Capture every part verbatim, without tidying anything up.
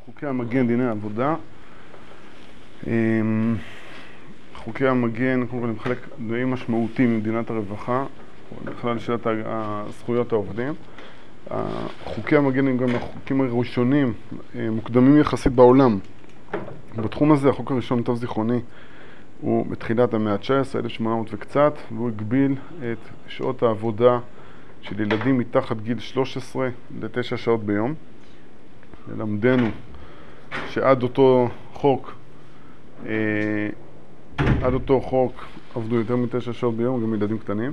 חוקי המגן, דיני העבודה. חוקי המגן, קודם כל, הם חלק די משמעותי ממדינת הרווחה, בכלל לשאלת זכויות העובדים. חוקי המגן הם גם החוקים הראשונים, מוקדמים יחסית בעולם. בתחום הזה, החוק הראשון, למיטב זיכרוני, הוא בתחילת המאה ה-תשע עשרה, אלף שמונה מאות וקצת, והוא הגביל את שעות העבודה של ילדים מתחת גיל שלוש עשרה לתשע שעות ביום. ללמדנו שעד אותו חוק, אה, עד אותו חוק עבדו יותר מתשע שעות ביום, גם ילדים קטנים,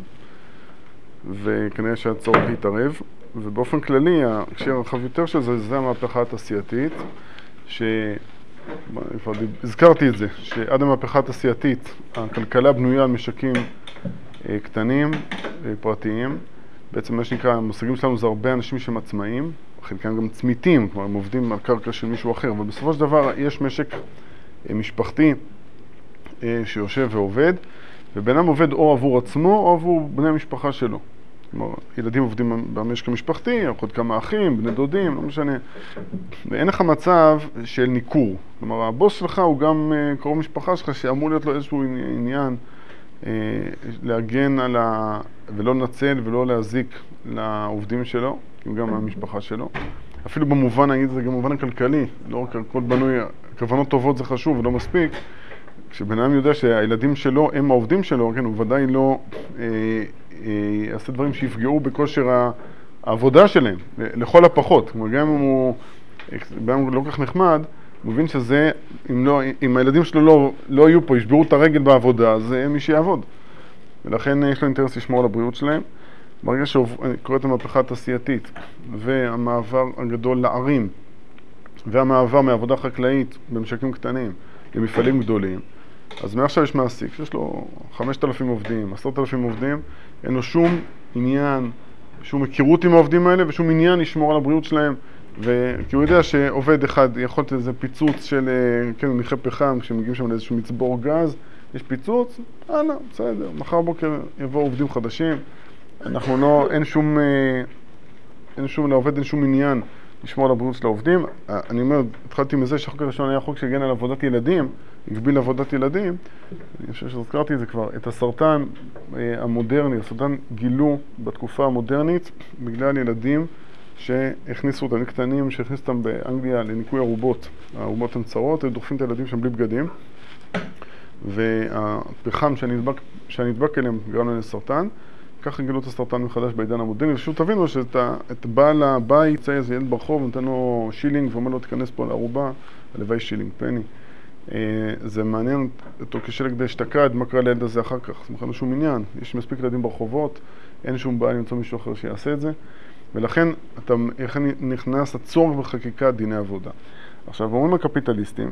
וכנראה שהיה צורך להתערב. ובאופן כללי, הקשר הרחב יותר של זה, זה המהפכה התעשייתית, ש... כבר הזכרתי את זה, שעד המהפכה התעשייתית, הכלכלה בנויה על משקים אה, קטנים, אה, פרטיים. בעצם מה שנקרא, המושגים שלנו זה הרבה אנשים שהם עצמאיים, חלקם גם צמיתים, כלומר הם עובדים על קרקע של מישהו אחר, אבל בסופו של דבר יש משק אה, משפחתי אה, שיושב ועובד, ובינם עובד או עבור עצמו או עבור בני המשפחה שלו. כלומר, ילדים עובדים במשק המשפחתי, יכול כמה אחים, בני דודים, לא משנה. ואין לך מצב של ניכור. כלומר, הבוס שלך הוא גם uh, קרוב משפחה שלך, שאמור להיות לו איזשהו עניין uh, להגן על ה... ולא לנצל ולא להזיק לעובדים שלו, גם המשפחה שלו. אפילו במובן, נגיד, זה גם במובן הכלכלי, לא רק הכל בנוי, כוונות טובות זה חשוב ולא מספיק. כשבן אדם יודע שהילדים שלו הם העובדים שלו, כן, הוא ודאי לא... Uh, יעשה דברים שיפגעו בכושר העבודה שלהם, לכל הפחות. כלומר, גם אם הוא בהם לא כך נחמד, הוא מבין שזה, אם, לא, אם הילדים שלו לא, לא יהיו פה, ישברו את הרגל בעבודה, אז מי שיעבוד. ולכן יש לו אינטרס לשמור על הבריאות שלהם. ברגע שקוראת המהפכה התעשייתית, והמעבר הגדול לערים, והמעבר מעבודה חקלאית במשקים קטנים למפעלים גדולים, אז מעכשיו יש מעסיק שיש לו חמשת אלפים עובדים, עשרת אלפים עובדים, אין לו שום עניין, שום היכרות עם העובדים האלה ושום עניין לשמור על הבריאות שלהם, וכי הוא יודע שעובד אחד יכול להיות איזה פיצוץ של, כן, מכי פחם, כשמגיעים שם לאיזשהו מצבור גז, יש פיצוץ, הלאה, בסדר, מחר בוקר יבואו עובדים חדשים, אנחנו לא, אין שום, אין שום, לעובד אין שום עניין לשמור על הבריאות של העובדים. אני אומר, התחלתי מזה שהחוק הראשון היה חוק שהגן על עבודת ילדים, הגביל עבודת ילדים. אני חושב שהזכרתי את זה כבר, את הסרטן המודרני, הסרטן גילו בתקופה המודרנית בגלל ילדים שהכניסו אותם, קטנים שהכניסו אותם באנגליה לניקוי ערובות. הערובות הן צרות, הם דוחפים את הילדים שם בלי בגדים, והפחם שהנדבק, שהנדבק אליהם גרם להם לסרטן. ככה גילו את הסרטן מחדש בעידן המודרני, ושוב תבינו שאת בעל הבית, זה איזה ילד ברחוב, נותן לו שילינג ואומר לו תיכנס פה לערובה, הלוואי שילינג, פני. זה מעניין אותו כשלג די אשתקד, מה קרה לילד הזה אחר כך, זה מכן שום עניין, יש מספיק ילדים ברחובות, אין שום בעיה למצוא מישהו אחר שיעשה את זה, ולכן אתה נכנס הצורך בחקיקת דיני עבודה. עכשיו, אומרים הקפיטליסטים,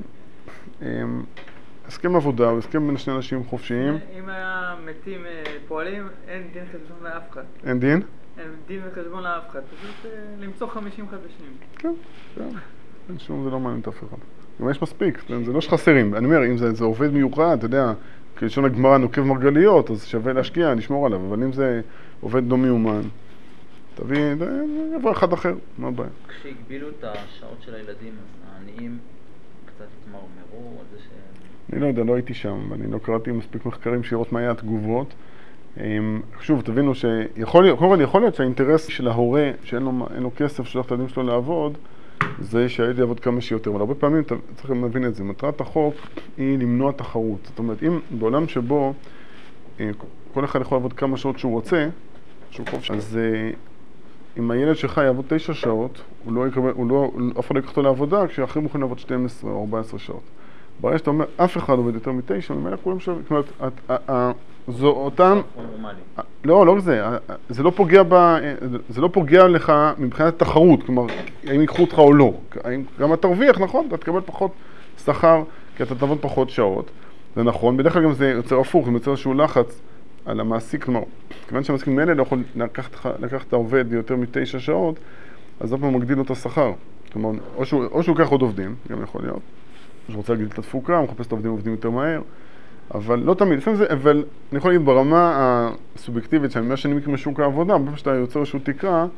הסכם עבודה הוא הסכם בין שני אנשים חופשיים. אם היה מתים פועלים, אין דין חשבון לאף אחד. אין דין? אין דין וחשבון לאף אחד, פשוט למצוא חמישים חדשים. כן, כן. אין שום, זה לא מעניין את אף אחד. גם יש מספיק, זה לא שחסרים. אני אומר, אם זה, זה עובד מיוחד, אתה יודע, כשלשון הגמרא נוקב מרגליות, אז שווה להשקיע, לשמור עליו. אבל אם זה עובד לא מיומן, תביא, יבוא אחד אחר, מה הבעיה? כשהגבילו את השעות של הילדים, העניים קצת התמרמרו על זה ש... אני לא יודע, לא הייתי שם, ואני לא קראתי מספיק מחקרים שירות מה היה התגובות. שוב, תבינו שיכול להיות, קודם כל יכול להיות שהאינטרס של ההורה, שאין לו, אין לו כסף שלח את הילדים שלו לעבוד, זה שהילד יעבוד כמה שיותר. אבל הרבה פעמים צריכים להבין את זה. מטרת החוק היא למנוע תחרות. זאת אומרת, אם בעולם שבו כל אחד יכול לעבוד כמה שעות שהוא רוצה, שהוא חופשי, אז אם הילד שלך יעבוד תשע שעות, הוא לא יקבל, הוא לא, אף אחד לא יקח אותו לעבודה, כשאחרים יכולים לעבוד שתים עשרה או ארבע עשרה שעות. ברגע שאתה אומר, אף אחד עובד יותר מתשע, ממילא כולם שווים. זאת אומרת, זו אותם... לא, לא זה. זה לא פוגע ב... זה לא פוגע לך מבחינת התחרות. כלומר, האם ייקחו אותך או לא. גם אתה תרוויח, נכון? אתה תקבל פחות שכר, כי אתה תעבוד פחות שעות. זה נכון. בדרך כלל גם זה יוצר הפוך, זה יוצר איזשהו לחץ על המעסיק. כלומר, כיוון שהמעסיק ממילא לא יכול לקחת את העובד יותר מתשע שעות, אז זה מגדיל לו את השכר. כלומר, או שהוא לוקח עוד עובדים, גם יכול להיות. שהוא רוצה להגדיל את התפוקה, הוא מחפש את העובדים עובדים יותר מהר, אבל לא תמיד, לפעמים זה, אבל אני יכול להגיד ברמה הסובייקטיבית שאני אומר שאני מכיר משוק העבודה, בפעם שאתה יוצר איזשהו תקרה,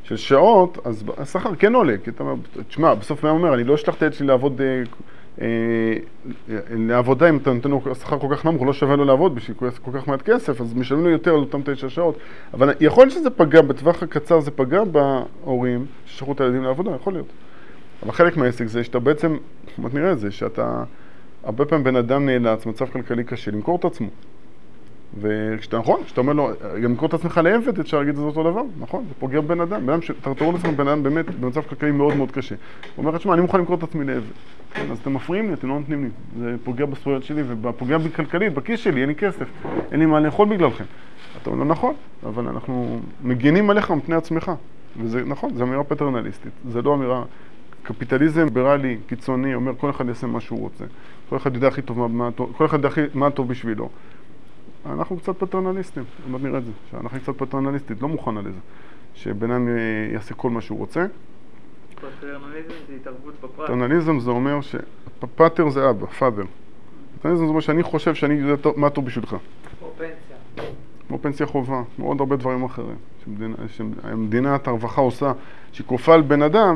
של שעות, אז השכר כן עולה, כי אתה אומר, תשמע, בסוף מה אומר, אני לא אשלח את הילד שלי לעבוד, אה, אה, לעבודה, אם אתה נותן לו שכר כל כך נמוך, הוא לא שווה לו לעבוד בשביל כל כך מעט כסף, אז משלמים לו יותר על אותם תשע שעות, אבל יכול להיות שזה פגע, בטווח הקצר זה פגע בהורים ששלחו את הילדים לעבודה, יכול להיות. אבל חלק מהעסק זה שאתה בעצם, מה נראה את זה, שאתה, הרבה פעמים בן אדם נאלץ, מצב כלכלי קשה, למכור את עצמו. וכשאתה נכון, כשאתה אומר לו, גם למכור את עצמך לעבד, אפשר להגיד את זה אותו דבר, נכון? זה פוגע בן אדם, בן אדם שתראו לעצמם בן אדם באמת במצב כלכלי מאוד מאוד קשה. הוא אומר, תשמע, אני מוכן למכור את עצמי לעבד. כן, אז אתם מפריעים לי, אתם לא נותנים לי. זה פוגע בזכויות שלי ופוגע בי כלכלית, בכיס שלי, אין לי כסף, אין לי מה לאכול בגללכם. אתה אומר, לא נכון, אבל אנחנו מגינים עליך מפני עצמך. וזה נכון, זו אמירה פטרנליסטית, זה לא אמירה קפיטליזם ליברלי, קיצוני, אומר כל אחד יעשה מה שהוא רוצה. כל אחד יודע הכי טוב מה, מה, כל אחד יודע הכי, מה טוב בשבילו. אנחנו קצת פטרנליסטים, עוד נראה את זה, שאנחנו קצת פטרנליסטית, לא מוכנה לזה, שבן אדם יעשה כל מה שהוא רוצה. פטרנליזם זה התערבות בפרט. פטרנליזם זה אומר שפטר זה אבא, פאדר. פטרנליזם זה אומר שאני חושב שאני יודע מה טוב בשבילך. כמו פנסיה. כמו פנסיה חובה, כמו עוד הרבה דברים אחרים. שמדינה, שמדינת הרווחה עושה, שכופה על בן אדם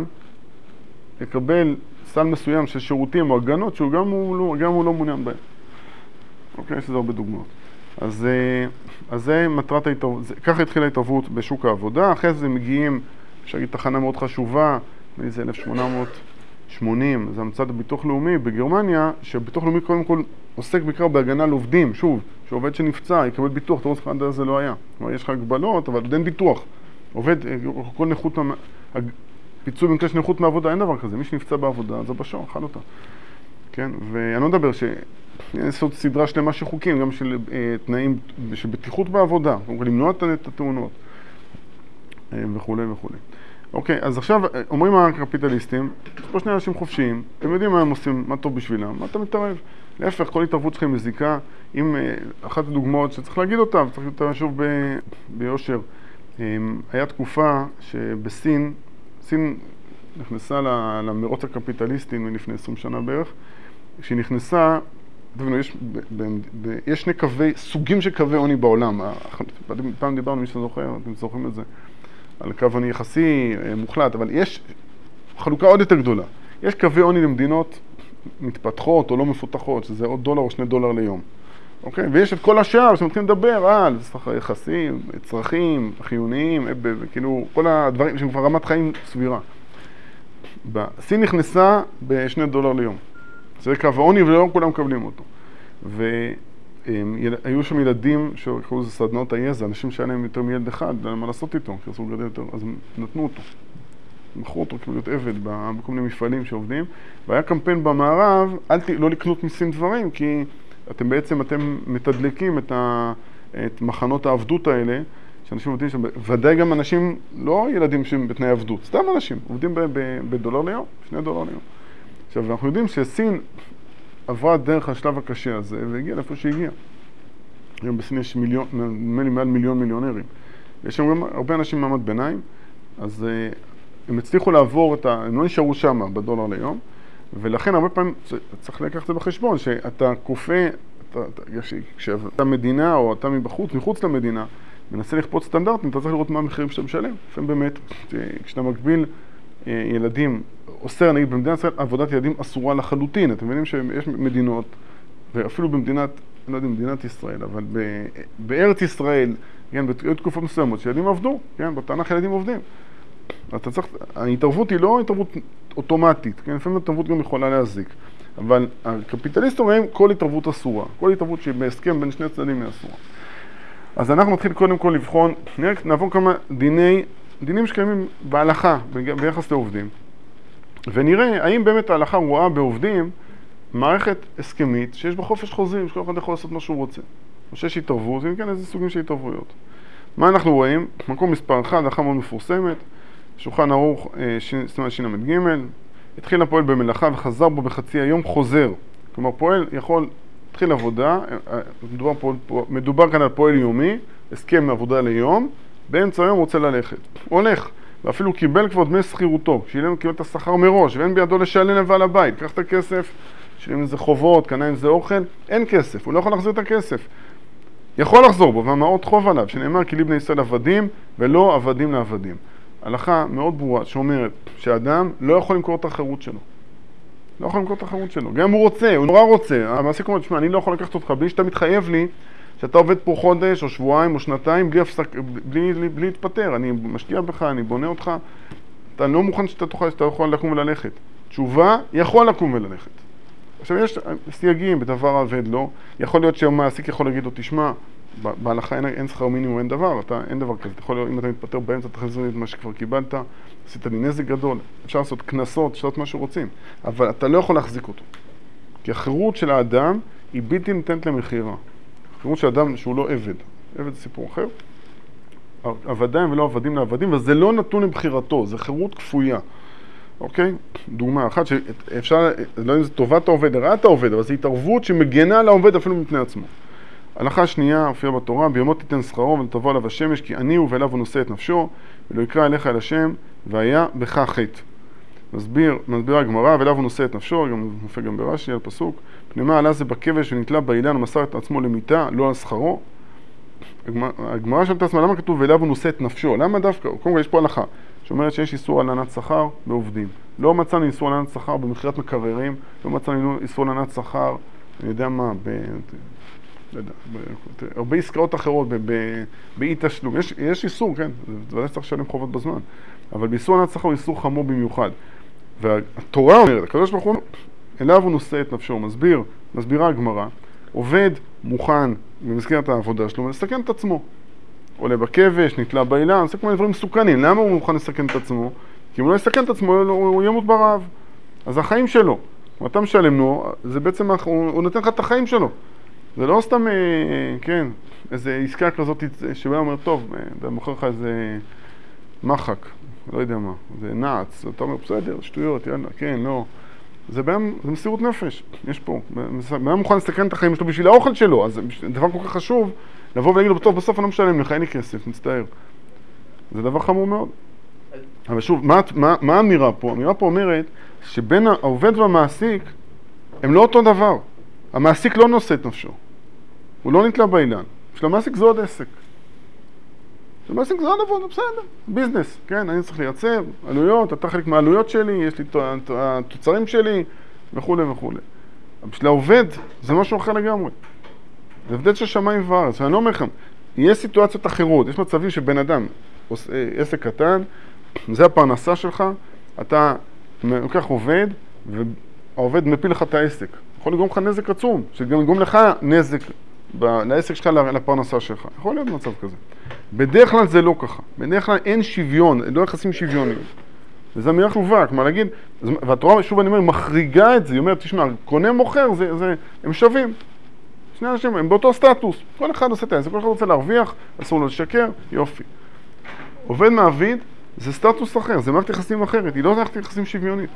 לקבל סל מסוים של שירותים או הגנות שהוא גם הוא לא, גם הוא לא מעוניין בהם. אוקיי, יש לזה הרבה דוגמאות. אז, אז זה מטרת ההתערבות, ככה התחילה ההתערבות בשוק העבודה, אחרי זה מגיעים, אפשר להגיד תחנה מאוד חשובה, זה אלף שמונה מאות שמונים, זה המצאת הביטוח לאומי בגרמניה, שהביטוח לאומי קודם כל עוסק בעיקר בהגנה לעובדים, שוב, שעובד שנפצע, יקבל ביטוח, תראו לך עד זה לא היה. כלומר, יש לך הגבלות, אבל עוד אין ביטוח. עובד, כל נכות, פיצוי במקרה של נכות מעבודה, אין דבר כזה, מי שנפצע בעבודה, זה בשור, אכל אותה. כן, ואני לא מדבר ש... יש עוד סדרה שלמה של חוקים, גם של אה, תנאים של בטיחות בעבודה, למנוע את התאונות אה, וכו' וכו'. אוקיי, אז עכשיו אומרים הקפיטליסטים, יש פה שני אנשים חופשיים, הם יודעים מה הם עושים, מה טוב בשבילם, מה אתה מתערב? להפך, כל התערבות שלכם מזיקה, עם אה, אחת הדוגמאות שצריך להגיד אותה, וצריך להגיד אותה שוב ב, ביושר. אה, היה תקופה שבסין, סין נכנסה למרוץ הקפיטליסטי מלפני עשרים שנה בערך, כשהיא נכנסה, יש, ב, ב, ב, יש שני קווי, סוגים של קווי עוני בעולם. פעם דיברנו, מי שזוכר, אתם זוכרים את זה, על קו עוני יחסי מוחלט, אבל יש חלוקה עוד יותר גדולה. יש קווי עוני למדינות מתפתחות או לא מפותחות, שזה עוד דולר או שני דולר ליום. אוקיי? ויש את כל השאר שמתחילים לדבר על שכר יחסי, צרכים, חיוניים, כאילו כל הדברים שהם כבר רמת חיים סבירה. בסין נכנסה בשני דולר ליום. זה קו העוני ולא כולם מקבלים אותו. והיו שם ילדים שקראו לזה סדנאות היזע, אנשים שהיה להם יותר מילד אחד, לא היה מה לעשות איתו, כי אסור לגדל יותר, אז הם נתנו אותו. מכרו אותו כאילו להיות עבד בכל מיני מפעלים שעובדים, והיה קמפיין במערב, אל ת... לא לקנות מסין דברים, כי אתם בעצם, אתם מתדלקים את, ה... את מחנות העבדות האלה, שאנשים עובדים שם, ודאי גם אנשים, לא ילדים שהם בתנאי עבדות, סתם אנשים, עובדים ב... ב... בדולר ליום, שני דולר ליום. עכשיו, אנחנו יודעים שסין עברה דרך השלב הקשה הזה, והגיעה לאיפה שהגיעה. היום בסין יש מיליון, נדמה לי מעל מיליון מיליונרים. יש שם גם הרבה אנשים מעמד ביניים, אז הם הצליחו לעבור את ה... הם לא נשארו שם בדולר ליום, ולכן הרבה פעמים צריך לקחת את זה בחשבון, שאתה כופה, כשאתה מדינה או אתה מבחוץ, מחוץ למדינה, מנסה לכפות סטנדרטים, אתה צריך לראות מה המחירים שאתה משלם. לפעמים באמת, כשאתה מקביל ילדים, אוסר, נגיד, במדינת ישראל, עבודת ילדים אסורה לחלוטין. אתם מבינים שיש מדינות, ואפילו במדינת, אני לא יודע, מדינת ישראל, אבל ב, בארץ ישראל, כן, בתקופות מסוימות, שילדים עבדו, כן, בתנ"ך ילדים עובדים. אתה צריך, ההתערבות היא לא התערבות אוטומטית, כן, לפעמים התערבות גם יכולה להזיק. אבל הקפיטליסט אומרים, כל התערבות אסורה. כל התערבות שהיא בהסכם בין שני צדדים היא אסורה. אז אנחנו נתחיל קודם כל לבחון, נעבור כמה דיני, דינים שקיימים בהלכה, ביחס לעובדים. ונראה האם באמת ההלכה רואה בעובדים מערכת הסכמית שיש בה חופש חוזים, שכל אחד יכול לעשות מה שהוא רוצה. או שיש התערבות, אם כן, איזה סוגים של התערבויות. מה אנחנו רואים? מקום מספר אחד, הלכה מאוד מפורסמת, שולחן ערוך, סימן ש"ג, התחיל הפועל במלאכה וחזר בו בחצי היום חוזר. כלומר, פועל יכול, התחיל עבודה, מדובר, פה, מדובר כאן על פועל יומי, הסכם עבודה ליום, באמצע היום רוצה ללכת. הולך. ואפילו קיבל כבר דמי שכירותו, שילם קיבל את השכר מראש, ואין בידו לשלם לבעל הבית, קח את הכסף, שילם איזה חובות, קנה איזה אוכל, אין כסף, הוא לא יכול להחזיר את הכסף. יכול לחזור בו, והמעות חוב עליו, שנאמר כי לבני ישראל עבדים ולא עבדים לעבדים. הלכה מאוד ברורה שאומרת שהאדם לא יכול למכור את החירות שלו. לא יכול למכור את החירות שלו. גם אם הוא רוצה, הוא נורא רוצה. המעסיק אומר, תשמע, אני לא יכול לקחת אותך בלי שאתה מתחייב לי שאתה עובד פה חודש או שבועיים או שנתיים בלי, הפסק, בלי, בלי, בלי להתפטר. אני משקיע בך, אני בונה אותך. אתה לא מוכן שאתה תוכל, שאתה יכול לקום וללכת. תשובה, יכול לקום וללכת. עכשיו יש סייגים בדבר העובד לא. יכול להיות שהמעסיק יכול להגיד לו, תשמע, בהלכה אין, אין שכר מינימום, אין דבר, אתה, אין דבר כזה. אתה יכול, אם אתה מתפטר באמצע, אתה חזר את מה שכבר קיבלת, עשית לי נזק גדול. אפשר לעשות כנסות, אפשר לעשות מה שרוצים. אבל אתה לא יכול להחזיק אותו. כי החירות של האדם היא בלתי ניתנת למחירה. החירות של האדם שהוא לא עבד. עבד זה סיפור אחר. עבדים ולא עבדים לעבדים, וזה לא נתון לבחירתו, זה חירות כפויה. אוקיי? דוגמה אחת שאפשר, לא יודע אם זה טובת העובד, רעת העובד, אבל זו התערבות שמגנה על העובד אפילו מפני עצמו. הלכה שנייה, הופיעה בתורה, ביומו תיתן שכרו ולתבוא עליו השמש, כי אני הוא ואליו הוא נושא את נפשו, ולא יקרא אליך אל השם, והיה בך חטא. מסביר, מסבירה הגמרא, ואליו הוא נושא את נפשו, גם מופיע גם ברש"י על פסוק, פנימה עלה זה בכבש ונתלה באילן ומסר את עצמו למיתה, לא על שכרו. הגמרא שאלת עצמה, למה כתוב ואליו הוא נושא את נפשו? למה דווקא? קודם כל יש פה הלכה, שאומרת שיש איסור על הלנת שכר בעובדים. לא מצאנו איסור על הלנת שכר במכירת מקררים, לא מצאנו איסור על הלנת שכר, אני יודע מה, ב... לא יודע, הרבה עסקאות אחרות, באי תשלום. יש, יש איסור, כן, זה ודאי צריך לשלם חובות בזמן, אבל באיסור הלנת שכר הוא איסור חמור במיוחד. והתורה אומרת, הקדוש ברוך הוא, אליו הוא נושא את נפשו, מסביר, מסבירה הגמרא, עובד מוכן במסגרת העבודה שלו ולסכן את עצמו. עולה בכבש, נתלה באילן, עושה כל מיני דברים מסוכנים. למה הוא מוכן לסכן את עצמו? כי אם הוא לא יסכן את עצמו, הוא ימות ברעב. אז החיים שלו, אתה משלם לו, זה בעצם, הוא, הוא נותן לך את החיים שלו. זה לא סתם, כן, איזו עסקה כזאת שבא אומר, טוב, אתה מוכר לך איזה מחק, לא יודע מה, זה נעץ, אתה אומר, בסדר, שטויות, יאללה, כן, לא. זה בהם, זה מסירות נפש, יש פה, בהם מוכן לסכן את החיים שלו בשביל האוכל שלו, אז זה דבר כל כך חשוב, לבוא ולהגיד לו, טוב, בסוף אני לא משלם לך, אין לי כסף, מצטער. זה דבר חמור מאוד. אבל שוב, מה, מה, מה האמירה פה? האמירה פה אומרת שבין העובד והמעסיק הם לא אותו דבר. המעסיק לא נושא את נפשו. הוא לא נתלה באילן. של המעסיק זה עוד עסק. של המעסיק זה עוד עבוד, בסדר. ביזנס, כן? אני צריך לייצר עלויות, אתה חלק מהעלויות שלי, יש לי התוצרים שלי, וכו' וכו'. בשביל העובד זה משהו אחר לגמרי. זה הבדל של שמיים וארץ. ואני אומר לכם, יש סיטואציות אחרות, יש מצבים שבן אדם, עסק קטן, זה הפרנסה שלך, אתה לוקח עובד, והעובד מפיל לך את העסק. יכול לגרום לך נזק עצום, שגם לגרום לך נזק ב- לעסק שלך, לפרנסה שלך. יכול להיות מצב כזה. בדרך כלל זה לא ככה. בדרך כלל אין שוויון, לא יחסים שוויוניים. וזה אמירה חשובה, כלומר להגיד, והתורה, שוב אני אומר, מחריגה את זה, היא אומרת, תשמע, קונה מוכר, זה, זה, הם שווים. שני אנשים, הם באותו סטטוס. כל אחד עושה את העסק, כל אחד רוצה להרוויח, אסור לו לשקר, יופי. עובד מעביד, זה סטטוס אחר, זה מערכת יחסים אחרת, היא לא מערכת יחסים שוויונית.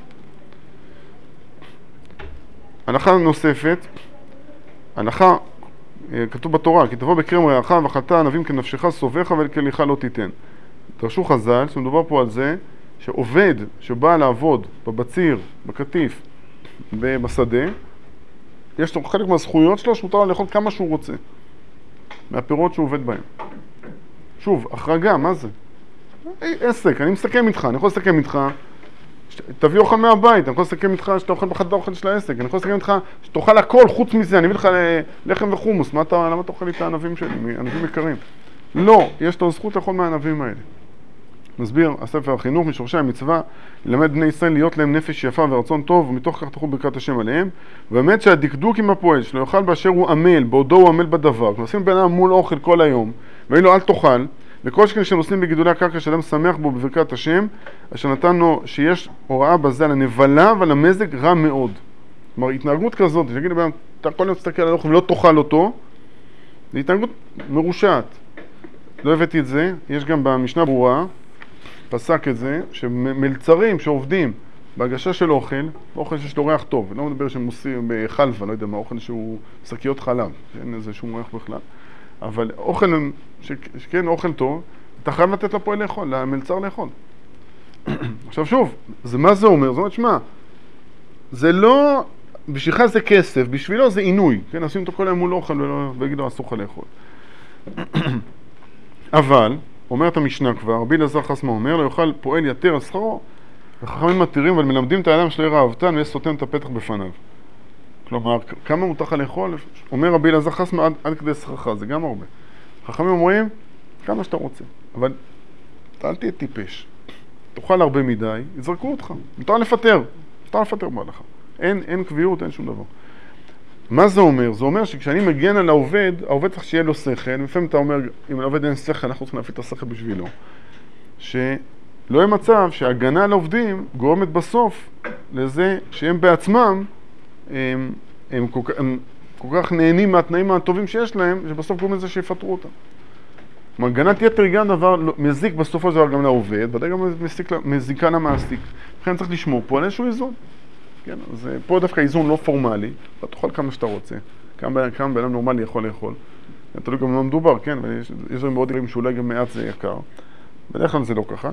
הנחה נוספת, הנחה, כתוב בתורה, כי תבוא בקרם רעך ואכלת ענבים כנפשך סובך ולכליך לא תיתן. דרשו חז"ל, שמדובר פה על זה, שעובד שבא לעבוד בבציר, בקטיף, בשדה, יש לו חלק מהזכויות שלו שמותר לו לאכול כמה שהוא רוצה, מהפירות שהוא עובד בהם. שוב, החרגה, מה זה? עסק, אני מסכם איתך, אני יכול לסכם איתך, תביא אוכל מהבית, אני יכול לסכם איתך שאתה אוכל בחדר האוכל של העסק, אני יכול לסכם איתך שתאכל הכל חוץ מזה, אני אביא לך לחם וחומוס, מה אתה, למה אתה אוכל לי את הענבים שלי, ענבים יקרים? לא, יש לו זכות לאכול מהענבים האלה. מסביר, הספר החינוך, משורשי המצווה, ללמד בני ישראל להיות להם נפש יפה ורצון טוב, ומתוך כך תחול ברכת השם עליהם, ובאמת שהדקדוק עם הפועל שלו יאכל באשר הוא עמל, בעודו הוא עמל בדבר, כנסים בן אדם מול אוכל כל היום, ואין לו אל תאכל, וכל שכן שנוסעים בגידולי הקרקע שאדם שמח בו בברכת השם, אשר נתן לו שיש הוראה בזה על הנבלה ועל המזג רע מאוד. כלומר, התנהגות כזאת, שתגיד לבן, אתה כל יום תסתכל על האוכל ולא תאכל אותו, זה התנהגות מרושעת. לא הבאתי את זה, יש גם במשנה ברורה, פסק את זה, שמלצרים שעובדים בהגשה של אוכל, אוכל שיש לו ריח טוב, לא מדבר שהם עושים בחלבה, לא יודע מה, אוכל שהוא שקיות חלב, אין איזה שום ריח בכלל. אבל אוכל, שכן אוכל טוב, אתה חייב לתת לפועל לאכול, למלצר לאכול. עכשיו שוב, זה מה זה אומר? זאת אומרת, שמה, זה לא, בשבילך זה כסף, בשבילו זה עינוי, כן, נשים אותו כל היום מול אוכל ויגיד לו, אסור לך לאכול. אבל, אומרת המשנה כבר, רבי אלעזר חסמא אומר, לא יאכל פועל יתר על שכרו, וחכמים מתירים אבל מלמדים את האדם שלא יראה אהבתן ויש סותם את הפתח בפניו. כלומר, כמה מותר לך לאכול? אומר רבי אלעזר חסמא עד, עד כדי שכרך, זה גם הרבה. חכמים אומרים, כמה שאתה רוצה, אבל אל תהיה טיפש. תאכל הרבה מדי, יזרקו אותך. מותר לפטר, מותר לפטר בהלכה. אין, אין קביעות, אין שום דבר. מה זה אומר? זה אומר שכשאני מגן על העובד, העובד צריך שיהיה לו שכל, לפעמים אתה אומר, אם לעובד אין שכל, אנחנו צריכים להפעיל את השכל בשבילו. שלא יהיה מצב שההגנה על העובדים גורמת בסוף לזה שהם בעצמם, הם, הם, כל, הם כל כך נהנים מהתנאים הטובים שיש להם, שבסוף גורם לזה שיפטרו אותם. הגנת יתר היא גם דבר מזיק בסופו של דבר גם לעובד, ודאי גם מזיק, מזיקה למעסיק. לכן צריך לשמור פה על איזשהו איזון. כן, אז פה דווקא איזון לא פורמלי, אתה תאכל כמה שאתה רוצה, כמה, כמה בן אדם נורמלי יכול לאכול. תלוי גם לא מדובר, כן, ויש דברים מאוד דברים שאולי גם מעט זה יקר. בדרך כלל זה לא ככה.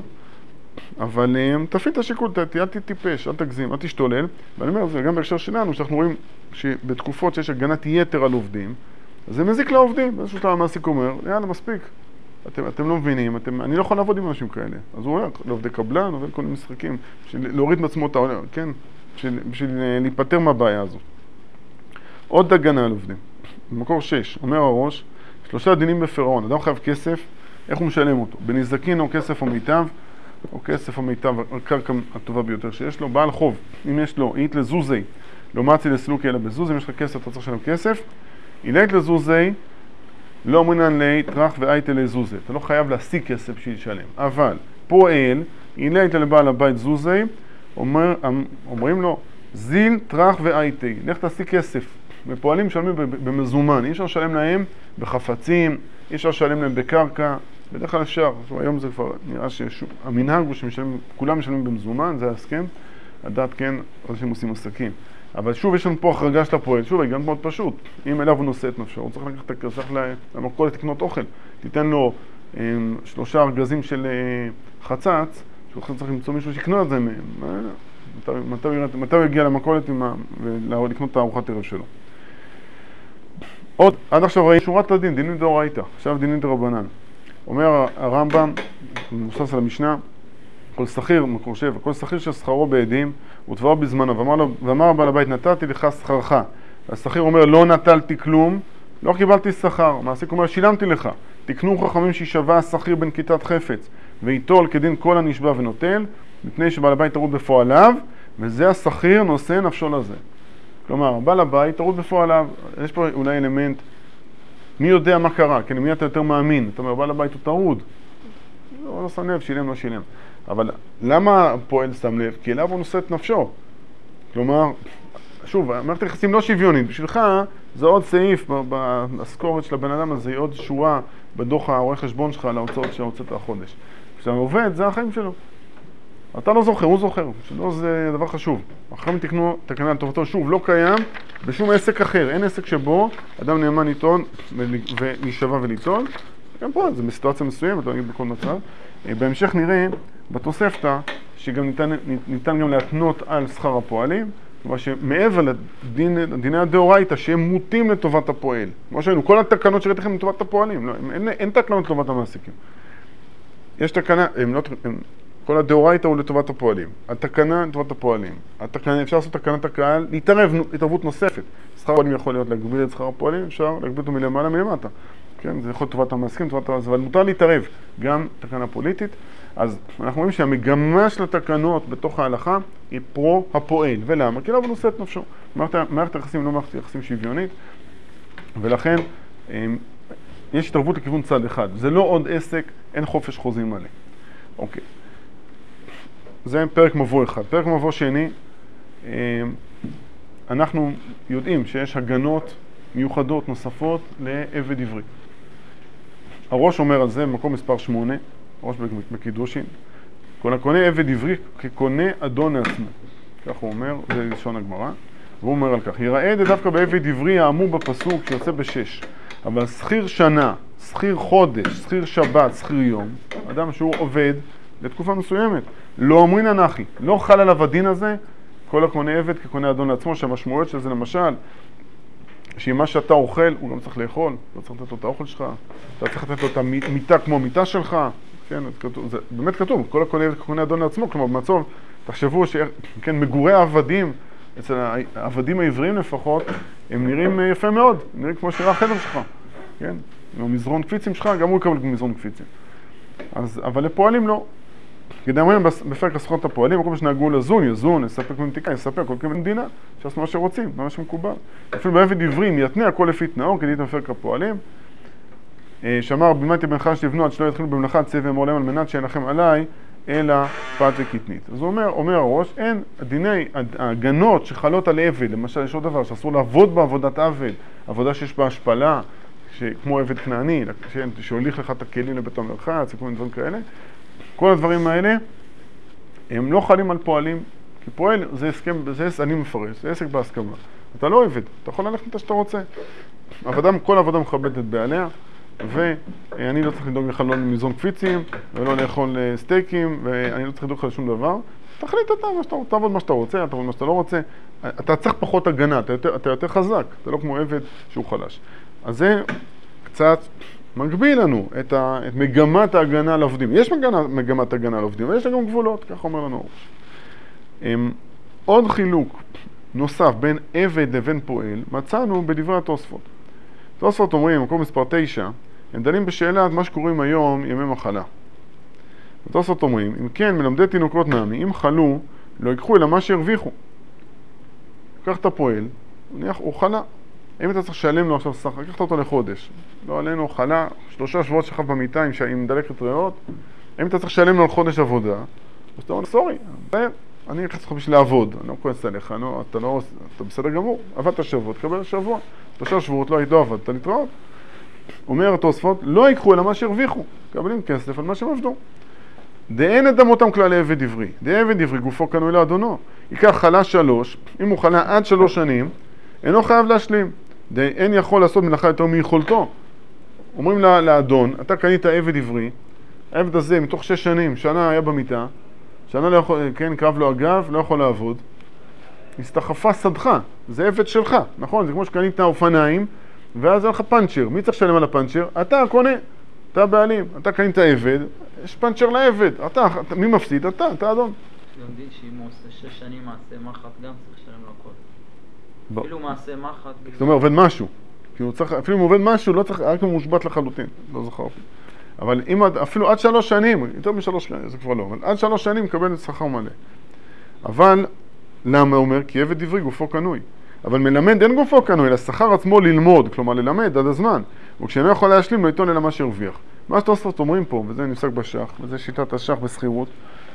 אבל תפעיל את השיקול, אל תטיפש, אל תגזים, אל תשתולל. ואני אומר, זה גם בהקשר שלנו, שאנחנו רואים שבתקופות שיש הגנת יתר על עובדים, אז זה מזיק לעובדים. באיזשהו שלב המעסיק אומר, יאללה, מספיק. אתם, אתם לא מבינים, אתם, אני לא יכול לעבוד עם אנשים כאלה. אז הוא אומר, לעובדי קבלן, עובד כל מיני משחקים, בשביל להוריד מעצמו את העולם, כן? בשביל, בשביל להיפטר מהבעיה הזו. עוד הגנה על עובדים. במקור שש, אומר הראש, שלושה דינים בפירעון. אדם חייב כסף, איך הוא משלם אותו? בנזקין או כסף או מיטב, או כסף או מיטב, הקרקע הטובה ביותר שיש לו. בעל חוב, אם יש לו, אית לזוזי, לא מצי לסלוקי אלא בזוזי, אם יש לך כסף, אתה צריך לשלם כסף. אילית לזוזי, לא אומרינן לי, טרח ואייתה לזוזי. אתה לא חייב להשיג כסף בשביל לשלם. אבל, פועל, אילית לבעל הבית זוזי, אומר, אומרים לו, זיל, טרח ואייתה. לך תשיג כסף. ופועלים משלמים במזומן. אי אפשר לשלם להם בחפצים, אי אפשר לשלם להם בקרקע. בדרך כלל אפשר. היום זה כבר נראה שהמנהג הוא שכולם משלמים במזומן, זה ההסכם. הדעת כן, עוד שהם עושים עסקים. אבל שוב, יש לנו פה החרגה של הפועל. שוב, גם מאוד פשוט. אם אליו הוא נושא את נפשו, הוא צריך לקחת את הכסף, צריך למכולת לקנות אוכל. תיתן לו הם, שלושה ארגזים של חצץ, שהוא צריך למצוא מישהו שיקנו את זה מהם. מתי, מתי, מתי הוא יגיע למכולת ולקנות את הארוחת ערב שלו. עוד, עד עכשיו ראינו שורת הדין, דינים דאורייתא, עכשיו דינים דרבנן. אומר הרמב"ם, מבוסס על המשנה, כל שכיר, מקור שבע, כל שכיר ששכרו בעדים, ותבעו בזמנו, ואמר, לו, ואמר בעל הבית, נתתי לך שכרך. השכיר אומר, לא נטלתי כלום, לא קיבלתי שכר. מעסיק אומר, שילמתי לך. תקנו חכמים שישבע השכיר בנקיטת חפץ, ויטול כדין כל הנשבע ונוטל, מפני שבעל הבית תרות בפועליו, וזה השכיר נושא נפשו לזה. כלומר, בעל הבית תרות בפועליו, יש פה אולי אלמנט, מי יודע מה קרה, כן, מי אתה יותר מאמין? אתה אומר, בעל הבית הוא תרוד. לא, לא שם לב, שילם, לא שילם. אבל למה פועל שם לב? כי אליו הוא נושא את נפשו. כלומר, שוב, מערכת היחסים לא שוויונית. בשבילך זה עוד סעיף בסקורת של הבן אדם הזה, עוד שורה בדוח העורך חשבון שלך על ההוצאות שהוצאת החודש. כשאתה עובד, זה החיים שלו. אתה לא זוכר, הוא זוכר. שלא זה דבר חשוב. אחרים תקנו תקנה לטובתו, שוב, לא קיים בשום עסק אחר. אין עסק שבו אדם נאמן ליטול ולהישבע וליטול. גם פה, זה בסיטואציה מסוימת, לא נגיד בכל מצב. בהמשך נראה בתוספתא שגם ניתן, ניתן גם להתנות על שכר הפועלים, כלומר שמעבר לדיני הדאורייתא שהם מוטים לטובת הפועל. כמו שהיינו, כל התקנות שראיתי לכם לטובת הפועלים, לא, אין, אין תקנות לטובת המעסיקים. יש תקנה, הם לא, הם, כל הדאורייתא הוא לטובת הפועלים. התקנה לטובת הפועלים. התקנה, אפשר לעשות תקנת הקהל, להתערב, התערבות נוספת. שכר הפועלים יכול להיות להגביל את שכר הפועלים, אפשר להגביל אותו מלמעלה מלמטה. כן, זה יכול לטובת המעסיקים, לטובת המעסיקים, אבל מותר להתערב, גם תקנה פוליטית. אז אנחנו רואים שהמגמה של התקנות בתוך ההלכה היא פרו הפועל. ולמה? כי לא הוא נושא את נפשו. מערכת היחסים לא מערכת יחסים שוויונית, ולכן יש התערבות לכיוון צד אחד. זה לא עוד עסק, אין חופש חוזים מלא. אוקיי. זה פרק מבוא אחד. פרק מבוא שני, אנחנו יודעים שיש הגנות מיוחדות נוספות לעבד עברי. הראש אומר על זה במקום מספר שמונה, ראש בקידושין, כל הקונה עבד עברי כקונה אדון לעצמו. כך הוא אומר, זה לשון הגמרא. והוא אומר על כך, יראה זה דווקא בעבד עברי האמור בפסוק שיוצא בשש. אבל שכיר שנה, שכיר חודש, שכיר שבת, שכיר יום, אדם שהוא עובד לתקופה מסוימת. לא אומרין אנכי, לא חל עליו הדין הזה, כל הקונה עבד כקונה אדון לעצמו, שהמשמעויות של זה למשל, שמה שאתה אוכל, הוא גם צריך לאכול, אתה צריך לתת לו את האוכל שלך, אתה צריך לתת לו את המיטה כמו המיטה שלך, כן, זה, כתוב, זה באמת כתוב, כל הקונה קונה אדון לעצמו, כלומר במצוב, תחשבו שכן, מגורי העבדים, אצל העבדים העבריים לפחות, הם נראים יפה מאוד, נראים כמו שנראה החדר שלך, כן? עם המזרון קפיצים שלך, גם הוא יקבל מזרון קפיצים. אז, אבל לפועלים לא. כדי אומרים בפרק הסוכות הפועלים, כל מה שנהגו לזון, יזון, יספק ממתיקה, יספק, כל כמדינה, מדינה, שעשו מה שרוצים, מה שמקובל. אפילו בעבד עברים יתנה הכל לפי תנאו, כדי בפרק הפועלים. שאמר, בימדתי בנך שתבנו עד שלא יתחילו במלאכה צא ואמור להם על מנת שאין לכם עליי, אלא פת וקטנית. אז הוא אומר, אומר הראש, אין דיני ההגנות שחלות על עבד, למשל יש עוד דבר, שאסור לעבוד בעבודת עבד, עבודה שיש בה השפלה, כמו עבד כנעני, שהוליך לך את הכלים לבית המרחץ, כל מיני דברים כאלה. כל הדברים האלה, הם לא חלים על פועלים, כי פועל זה הסכם, זה אני מפרש, זה עסק בהסכמה. אתה לא עבד, אתה יכול ללכת את שאתה רוצה. עבודה, כל עבודה מכבדת בעליה, ואני לא צריך לדאוג לך לא למזון קפיצים, ולא לאכול סטייקים, ואני לא צריך לדאוג לך לשום דבר. תחליט אתה, מה שאתה, תעבוד מה שאתה רוצה, תעבוד מה שאתה לא רוצה. אתה צריך פחות הגנה, אתה יותר, אתה יותר חזק, אתה לא כמו עבד שהוא חלש. אז זה קצת מגביל לנו את, ה, את מגמת ההגנה על עובדים. יש מגנה, מגמת הגנה על עובדים, אבל יש גם גבולות, כך אומר לנו הראש. עוד חילוק נוסף בין עבד לבין פועל, מצאנו בדברי התוספות. תוספות אומרים, מקום מספר תשע, הם דנים בשאלת מה שקוראים היום ימי מחלה. תוספות אומרים, אם כן, מלמדי תינוקות נעמי, אם חלו, לא ייקחו אלא מה שהרוויחו. קח את הפועל, הוא חלה. אם אתה צריך לשלם לו עכשיו שכר, קחת אותו לחודש. לא עלינו, חלה, שלושה שבועות שכב במיטה עם, עם דלקת ריאות. אם אתה צריך לשלם לו על חודש עבודה, אז אתה אומר, סורי, אני נכנס לך בשביל לעבוד, אני לא כועס עליך, לא, אתה לא, אתה בסדר גמור, עבדת שבוע, תקבל שבוע. שלושה שבועות לא היית לא עבדת, להתראות. אומר התוספות, לא ייקחו אלא מה שהרוויחו, קבלים כסף על מה שהם עבדו. דאין אדם אותם כלל לעבד עברי, דעבד עברי גופו קנוי לאדונו. ייקח חלה שלוש, אם הוא חלה עד שלוש שנים, אינו חייב להשלים. אין יכול לעשות מלאכה יותר מיכולתו. אומרים לאדון, אתה קנית עבד עברי, העבד הזה מתוך שש שנים, שנה היה במיטה, שנה לא יכול, כן, קרב לו הגב, לא יכול לעבוד. הסתחפה סדך, זה עבד שלך, נכון? זה כמו שקנית אופניים, ואז היה לך פנצ'ר. מי צריך לשלם על הפנצ'ר? אתה קונה, אתה בעלים, אתה קנית עבד, יש פנצ'ר לעבד, אתה, מי מפסיד? אתה, אתה אדון. לומדים שאם הוא עושה שש שנים מעשה מחט גם צריך לשלם לו הכל. אפילו מעשה מחט... זאת אומרת, עובד משהו. אפילו אם הוא עובד משהו, לא צריך, רק הוא מושבת לחלוטין, לא זוכר. אבל אם אפילו עד שלוש שנים, יותר משלוש שנים, זה כבר לא, אבל עד שלוש שנים מקבל את שכר מלא. אבל למה הוא אומר? כי עבד עברי גופו קנוי. אבל מלמד אין גופו קנוי, אלא שכר עצמו ללמוד, כלומר ללמד עד הזמן. וכשאינו יכול להשלים, לא ייתון אלא מה שהרוויח. מה שתוספות אומרים פה, וזה נפסק בשח, וזה שיטת השח בסחירות,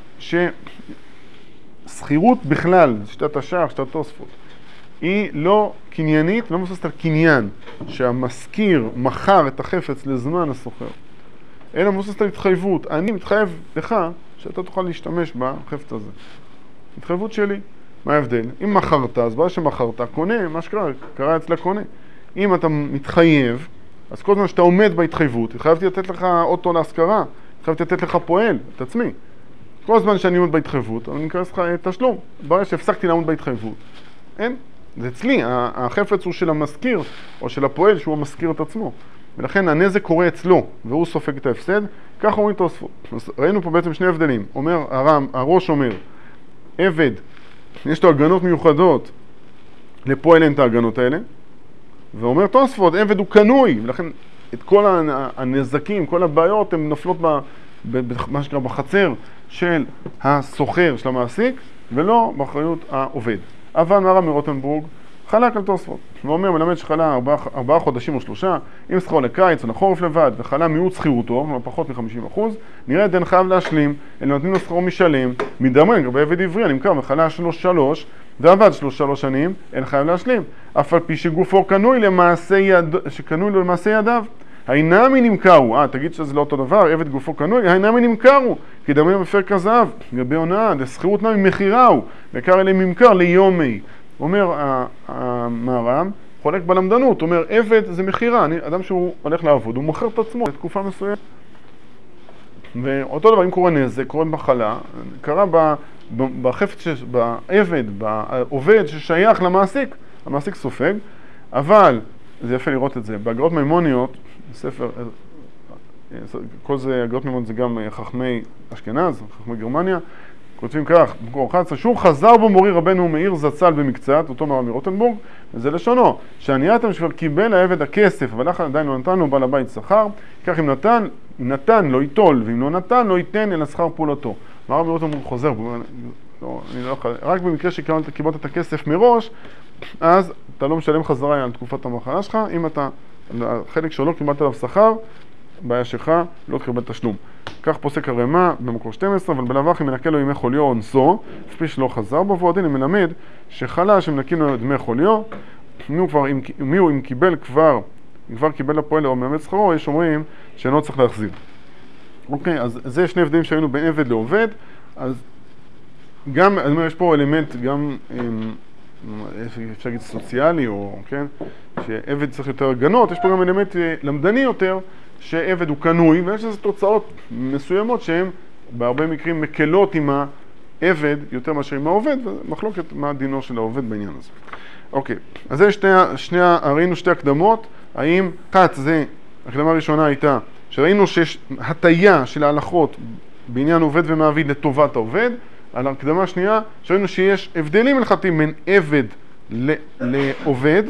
שסחירות בכלל, שיטת השח, שיטת תוספות, היא לא קניינית, לא מבוססת על קניין, שהמשכיר מכר את החפץ לזמן הסוחר. אלא מבוססת על התחייבות. אני מתחייב לך שאתה תוכל להשתמש בחפץ הזה. התחייבות שלי. מה ההבדל? אם מכרת, אז בעיה שמכרת, קונה, מה שקרה, קרה אצלה קונה. אם אתה מתחייב, אז כל זמן שאתה עומד בהתחייבות, התחייבתי לתת לך אוטו להשכרה, התחייבתי לתת לך פועל, את עצמי. כל זמן שאני עומד בהתחייבות, אני אכנס לך תשלום. בעיה שהפסקתי לעמוד בהתחייבות. אין. זה אצלי, החפץ הוא של המשכיר, או של הפועל שהוא המשכיר את עצמו. ולכן הנזק קורה אצלו, והוא סופג את ההפסד. כך אומרים תוספות. ראינו פה בעצם שני הבדלים. אומר, הרם, הראש אומר, עבד, יש לו הגנות מיוחדות, לפועל אין את ההגנות האלה. ואומר תוספות, עבד הוא קנוי, ולכן את כל הנזקים, כל הבעיות, הן נופלות במה שקרה בחצר של הסוחר, של המעסיק, ולא באחריות העובד. אבל מהר"ם מרוטנבורג חלק על תוספות, ואומר, מלמד שחלה ארבעה, ארבעה חודשים או שלושה, אם שכרו לקיץ או לחורף לבד, וחלה מיעוט שכירותו, כלומר פחות מ-חמישים אחוז, נראה דין חייב להשלים, אלא נותנים לו שכרו משלם, מדמון, לגבי עבד עברי, אני מקרא, וחלה שלוש שלוש, ועבד שלוש שלוש שנים, אין חייב להשלים. אף על פי שגופו קנוי למעשה יד... שקנוי לו למעשה ידיו. האינמי נמכרו, אה, תגיד שזה לא אותו דבר, עבד גופו קנוי, האינמי נמכרו, כי דמי מפרק הזהב, גבי הונאה, לסחירות נמי מחיראו, בעיקר אליהם ממכר ליומי. אומר המהר"ם, חולק בלמדנות, אומר, עבד זה מחירה, אני, אדם שהוא הולך לעבוד, הוא מוכר את עצמו לתקופה מסוימת. ואותו דבר, אם קורה נזק, קורה מחלה, קרה ב, ב, בחפץ, בעבד, בעובד ששייך למעסיק, המעסיק סופג, אבל, זה יפה לראות את זה, בהגרות מימוניות, ספר, כל זה, אגרות מימון זה גם חכמי אשכנז, חכמי גרמניה, כותבים כך, במקור אחת עשרה, שוב חזר בו מורי רבנו מאיר זצ"ל במקצת, אותו מרבי רוטנבורג, וזה לשונו, שענייתם שכבר קיבל העבד הכסף, אבל לכן עדיין לא נתן לו בעל הבית שכר, כך אם נתן, אם נתן לא ייטול, ואם לא נתן לא ייתן אלא שכר פעולתו. מרבי רוטנבורג חוזר, לא, אני לא, רק במקרה שקיבלת את הכסף מראש, אז אתה לא משלם חזרה על תקופת המחלה שלך, אם אתה, החלק שלא קיבלת עליו שכר, בעיה שלך, לא תקבל תשלום. כך פוסק הרמ"א במקור שתים עשרה, אבל בלאו הכי מנקה לו ימי חוליו אונסו, כפי שלא חזר בו, והוא הדין מלמד שחלה שמנקים לו דמי חוליו, מי הוא כבר, מי הוא אם קיבל כבר, אם כבר קיבל לפועל או מלמד שכרו, יש אומרים שאינו צריך להחזיר. אוקיי, אז זה שני הבדלים שהיינו בין עבד לעובד, אז גם, אני אומר, יש פה אלמנט גם, אפשר להגיד סוציאלי, או, כן, שעבד צריך יותר הגנות, יש פה גם אלמנט למדני יותר, שעבד הוא קנוי, ויש איזה תוצאות מסוימות שהן בהרבה מקרים מקלות עם העבד יותר מאשר עם העובד, ומחלוקת מה דינו של העובד בעניין הזה. אוקיי, אז זה שני, שני, ראינו שתי הקדמות, האם אחת זה, הקדמה הראשונה הייתה, שראינו שיש הטיה של ההלכות בעניין עובד ומעביד לטובת העובד, על הקדמה השנייה, שראינו שיש הבדלים הלכתיים בין עבד לעובד,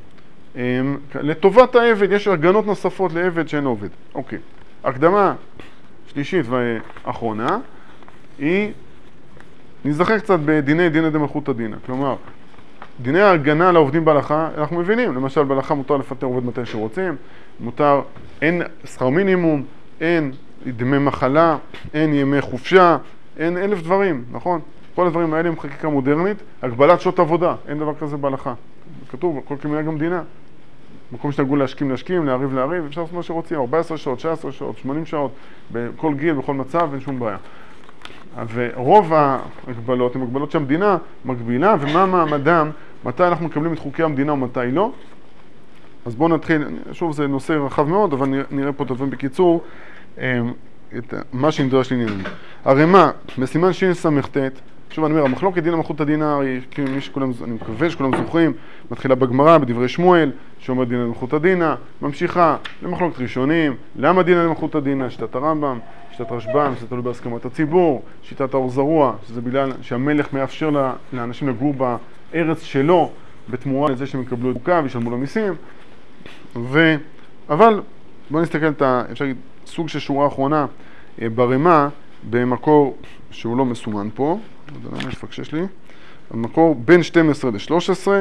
לטובת העבד יש הגנות נוספות לעבד שאין עובד. אוקיי. הקדמה שלישית ואחרונה היא, נזכר קצת בדיני דיני דמלכותא דינא. כלומר, דיני ההגנה לעובדים בהלכה, אנחנו מבינים. למשל, בהלכה מותר לפטר עובד מתי שרוצים, מותר, אין שכר מינימום, אין דמי מחלה, אין ימי חופשה, אין אלף דברים, נכון? כל הדברים האלה הם חקיקה מודרנית, הגבלת שעות עבודה, אין דבר כזה בהלכה. כתוב, כל כמנהג המדינה. מקום שתגעו להשכים להשכים, להריב להריב, אפשר לעשות מה שרוצים, ארבע עשרה שעות, תשע עשרה שעות, שמונים שעות, בכל גיל, בכל מצב, אין שום בעיה. ורוב ההגבלות הן הגבלות שהמדינה מגבילה, ומה מעמדם, מתי אנחנו מקבלים את חוקי המדינה ומתי לא. אז בואו נתחיל, שוב זה נושא רחב מאוד, אבל נראה פה את הדברים בקיצור, את מה שנדרש לעניינים. הרמ"א, בסימן שס"ט, שוב אני אומר, המחלוקת דין המלכותא דינא, מי שכולם, אני מקווה שכולם זוכרים, מתחילה בגמרא, בדברי שמואל, שאומר דין המלכותא דינא, ממשיכה למחלוקת ראשונים, למה דין המלכותא דינא, שיטת הרמב"ם, שיטת רשב"ם, שזה תלוי בהסכמת הציבור, שיטת האור זרוע, שזה בגלל שהמלך מאפשר לאנשים לגור בארץ שלו, בתמורה לזה שהם יקבלו את חוקה וישלמו לו מיסים, ו... אבל בואו נסתכל את ה... אפשר להגיד, סוג של שורה אחרונה ברמ"א, במקור שהוא לא מסומן פה, לא יודע למה יפקשש לי, במקור בין שתים עשרה ל-שלוש עשרה,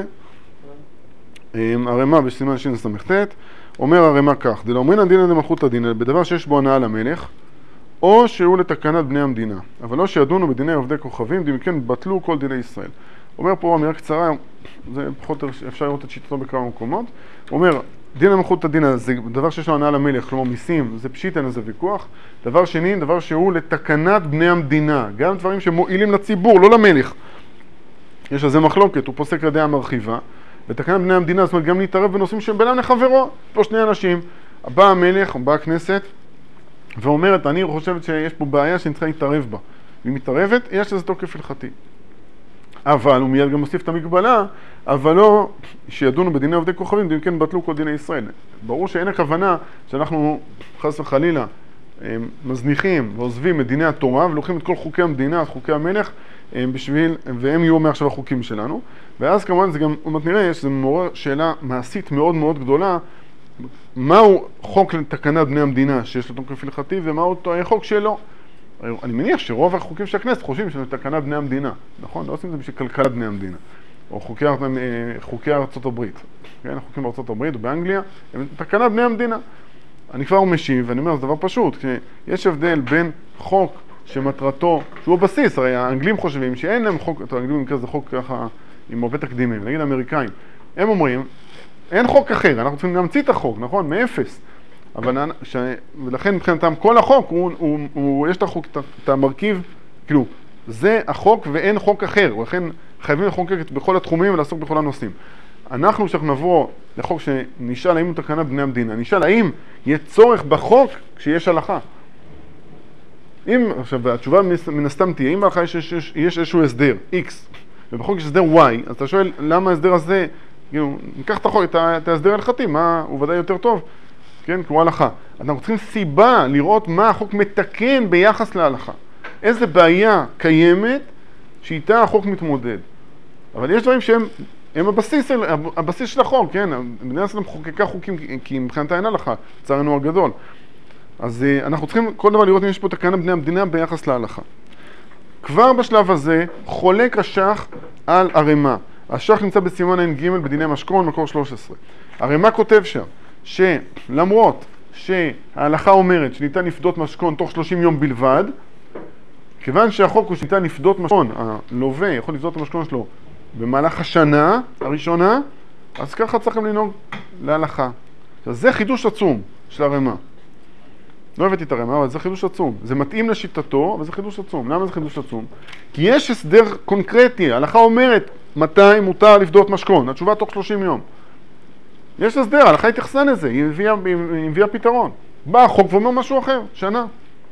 הרמ"א בסימן שס"ט, אומר הרמ"א כך, דלאמרינן דינא דמלכותא דינא, בדבר שיש בו הנאה למלך, או שהוא לתקנת בני המדינה, אבל לא שידונו בדיני עובדי כוכבים, דאם כן בטלו כל דיני ישראל. אומר פה אמירה קצרה, זה פחות אפשר לראות את שיטתו בכמה מקומות, אומר, דין המלכותא דינא זה דבר שיש לו הנאה למלך, כלומר מיסים, זה פשיטא, אין איזה ויכוח. דבר שני, דבר שהוא לתקנת בני המדינה, גם דברים שמועילים לציבור, לא למלך. יש על זה מחלוקת, הוא פוסק לדעה מרחיבה. לתקנת בני המדינה, זאת אומרת גם להתערב בנושאים שהם בינם לחברו. פה שני אנשים, בא המלך, בא הכנסת, ואומרת, אני חושבת שיש פה בעיה שאני צריכה להתערב בה. והיא מתערבת, יש לזה תוקף הלכתי. אבל הוא מיד גם מוסיף את המגבלה, אבל לא שידונו בדיני עובדי כוכבים, אם כן בטלו כל דיני ישראל. ברור שאין הכוונה שאנחנו חס וחלילה מזניחים ועוזבים את דיני התורה ולוקחים את כל חוקי המדינה, את חוקי המלך, בשביל, והם יהיו מעכשיו החוקים שלנו. ואז כמובן זה גם, עוד נראה, שזה מעורר שאלה מעשית מאוד מאוד גדולה, מהו חוק לתקנת בני המדינה שיש לו תוקף הלכתי ומהו חוק שלו. אני מניח שרוב החוקים של הכנסת חושבים שזה תקנת בני המדינה, נכון? לא עושים את זה בשביל כלכלת בני המדינה, או חוקי, חוקי ארצות הברית, כן? החוקים בארצות הברית או באנגליה, הם תקנת בני המדינה. אני כבר משיב, ואני אומר, זה דבר פשוט, כי יש הבדל בין חוק שמטרתו, שהוא בסיס, הרי האנגלים חושבים שאין להם חוק, האנגלים במקרה זה חוק ככה עם הרבה תקדימים, נגיד האמריקאים, הם אומרים, אין חוק אחר, אנחנו צריכים להמציא את החוק, נכון? מאפס. אבל ש... ולכן מבחינתם כל החוק, הוא, הוא, הוא, יש את החוק, את המרכיב, כאילו, זה החוק ואין חוק אחר, ולכן חייבים לחוקק בכל התחומים ולעסוק בכל הנושאים. אנחנו שאנחנו נבוא לחוק שנשאל האם הוא תקנת בני המדינה, נשאל האם יהיה צורך בחוק כשיש הלכה. אם, עכשיו, התשובה מן הסתם תהיה, אם בהלכה יש, יש, יש איזשהו הסדר, X, ובחוק יש הסדר Y, אז אתה שואל למה ההסדר הזה, כאילו, ניקח את החוק, את ההסדר ההלכתי, מה הוא ודאי יותר טוב, כן, כמו הלכה. אנחנו צריכים סיבה לראות מה החוק מתקן ביחס להלכה. איזה בעיה קיימת שאיתה החוק מתמודד. אבל יש דברים שהם הם הבסיס, הבסיס של החוק, כן? מדינת ישראל מחוקקה חוקים כי מבחינתה אין הלכה, לצערנו הגדול. אז אנחנו צריכים כל דבר לראות אם יש פה תקנה בני המדינה ביחס להלכה. כבר בשלב הזה חולק השח על הרמה. השח נמצא בסימן עין ג' בדיני משכון, מקור שלוש עשרה. הרמה כותב שם שלמרות שההלכה אומרת שניתן לפדות משכון תוך שלושים יום בלבד, כיוון שהחוק הוא שניתן לפדות משכון, הלווה יכול לפדות את המשכון שלו במהלך השנה הראשונה, אז ככה צריכים לנהוג להלכה. אז זה חידוש עצום של הרמה. לא הבאתי את הרמה, אבל זה חידוש עצום. זה מתאים לשיטתו, אבל זה חידוש עצום. למה זה חידוש עצום? כי יש הסדר קונקרטי. ההלכה אומרת מתי מותר לפדות משכון. התשובה תוך שלושים יום. יש הסדר, ההלכה התייחסה לזה, היא הביאה, היא הביאה פתרון. בא החוק ואומר משהו אחר, שנה.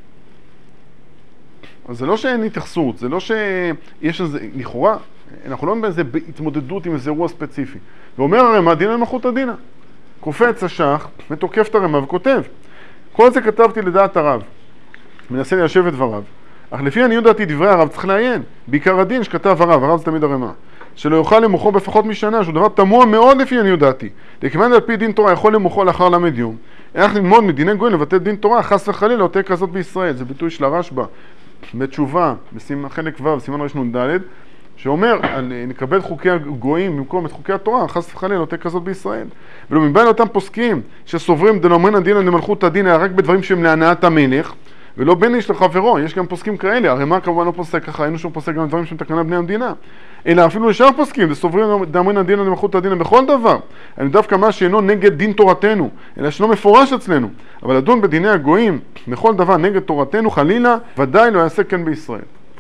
אז זה לא שאין התייחסות, זה לא שיש איזה, לכאורה, אנחנו לא באיזה התמודדות עם איזה אירוע ספציפי. ואומר הרמה, דין למלכות הדינה. קופץ השח, מתוקף את הרמה וכותב. כל זה כתבתי לדעת הרב. מנסה ליישב את דבריו. אך לפי עניות דעתי דברי הרב צריך לעיין. בעיקר הדין שכתב הרב, הרב זה תמיד הרמה. שלא יוכל למוחו בפחות משנה, שהוא דבר תמוה מאוד לפי עניות דעתי. לכיוון על פי דין תורה יכול למוחו לאחר למד יום. איך ללמוד מדיני גויים לבטל דין תורה, חס וחלילה לא תהיה כזאת בישראל. זה ביטוי של הרשב"א. בתשובה, בחלק ו', סימן רנ"ד, שאומר, נקבל חוקי הגויים במקום את חוקי התורה, חס וחלילה לא תהיה כזאת בישראל. ולא מבין אותם פוסקים שסוברים דלומרן הדין למלכות הדין רק בדברים שהם להנאת המלך, ולא בין איש לחברו. יש גם פוסקים כאלה, הרמ"א כמובן לא פוסק ככה, היינו שהוא פוסק גם דברים שהם תקנה בני המדינה. אלא אפילו לשאר פוסקים, וסוברים דלומרן הדין למלכות הדין בכל דבר. אני דווקא מה שאינו נגד דין תורתנו, אלא שלא מפורש אצלנו. אבל לדון בדיני הגויים, בכל דבר נגד תורתנו, חלילה, ודאי לא יעשה כן בישראל.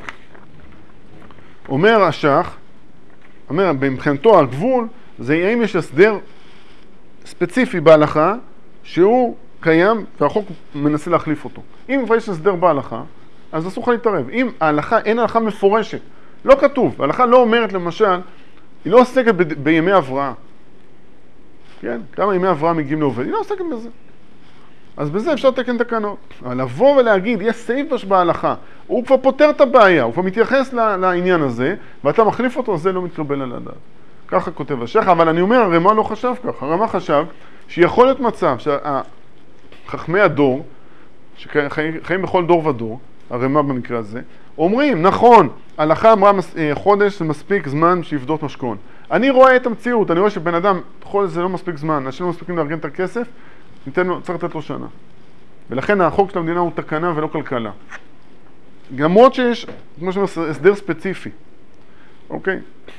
אומר השח, אומר, מבחינתו הגבול, זה האם יש הסדר ספציפי בהלכה, שהוא קיים והחוק מנסה להחליף אותו. אם כבר יש הסדר בהלכה, אז אסור לך להתערב. אם ההלכה, אין הלכה מפורשת, לא כתוב, ההלכה לא אומרת למשל, היא לא עוסקת ב- בימי הבראה. כן? כמה ימי הבראה מגיעים לעובד, היא לא עוסקת בזה. אז בזה אפשר לתקן תקנות. אבל לבוא ולהגיד, יש סעיף בהלכה, הוא כבר פותר את הבעיה, הוא כבר מתייחס לעניין הזה, ואתה מחליף אותו, זה לא מתקבל על הדעת. ככה כותב השייח, אבל אני אומר, הרמ"א לא חשב ככה. הרמ"א חשב שיכול להיות מצב שחכמי הדור, שחיים בכל דור ודור, הרמ"א במקרה הזה, אומרים, נכון, הלכה אמרה חודש זה מספיק זמן שיפדות משכון. אני רואה את המציאות, אני רואה שבן אדם, חודש זה לא מספיק זמן, אנשים לא מספיקים לארגן את הכסף, ניתן לו, צריך לתת לו שנה. ולכן החוק של המדינה הוא תקנה ולא כלכלה. למרות שיש, כמו שאומר, הסדר ספציפי. אוקיי?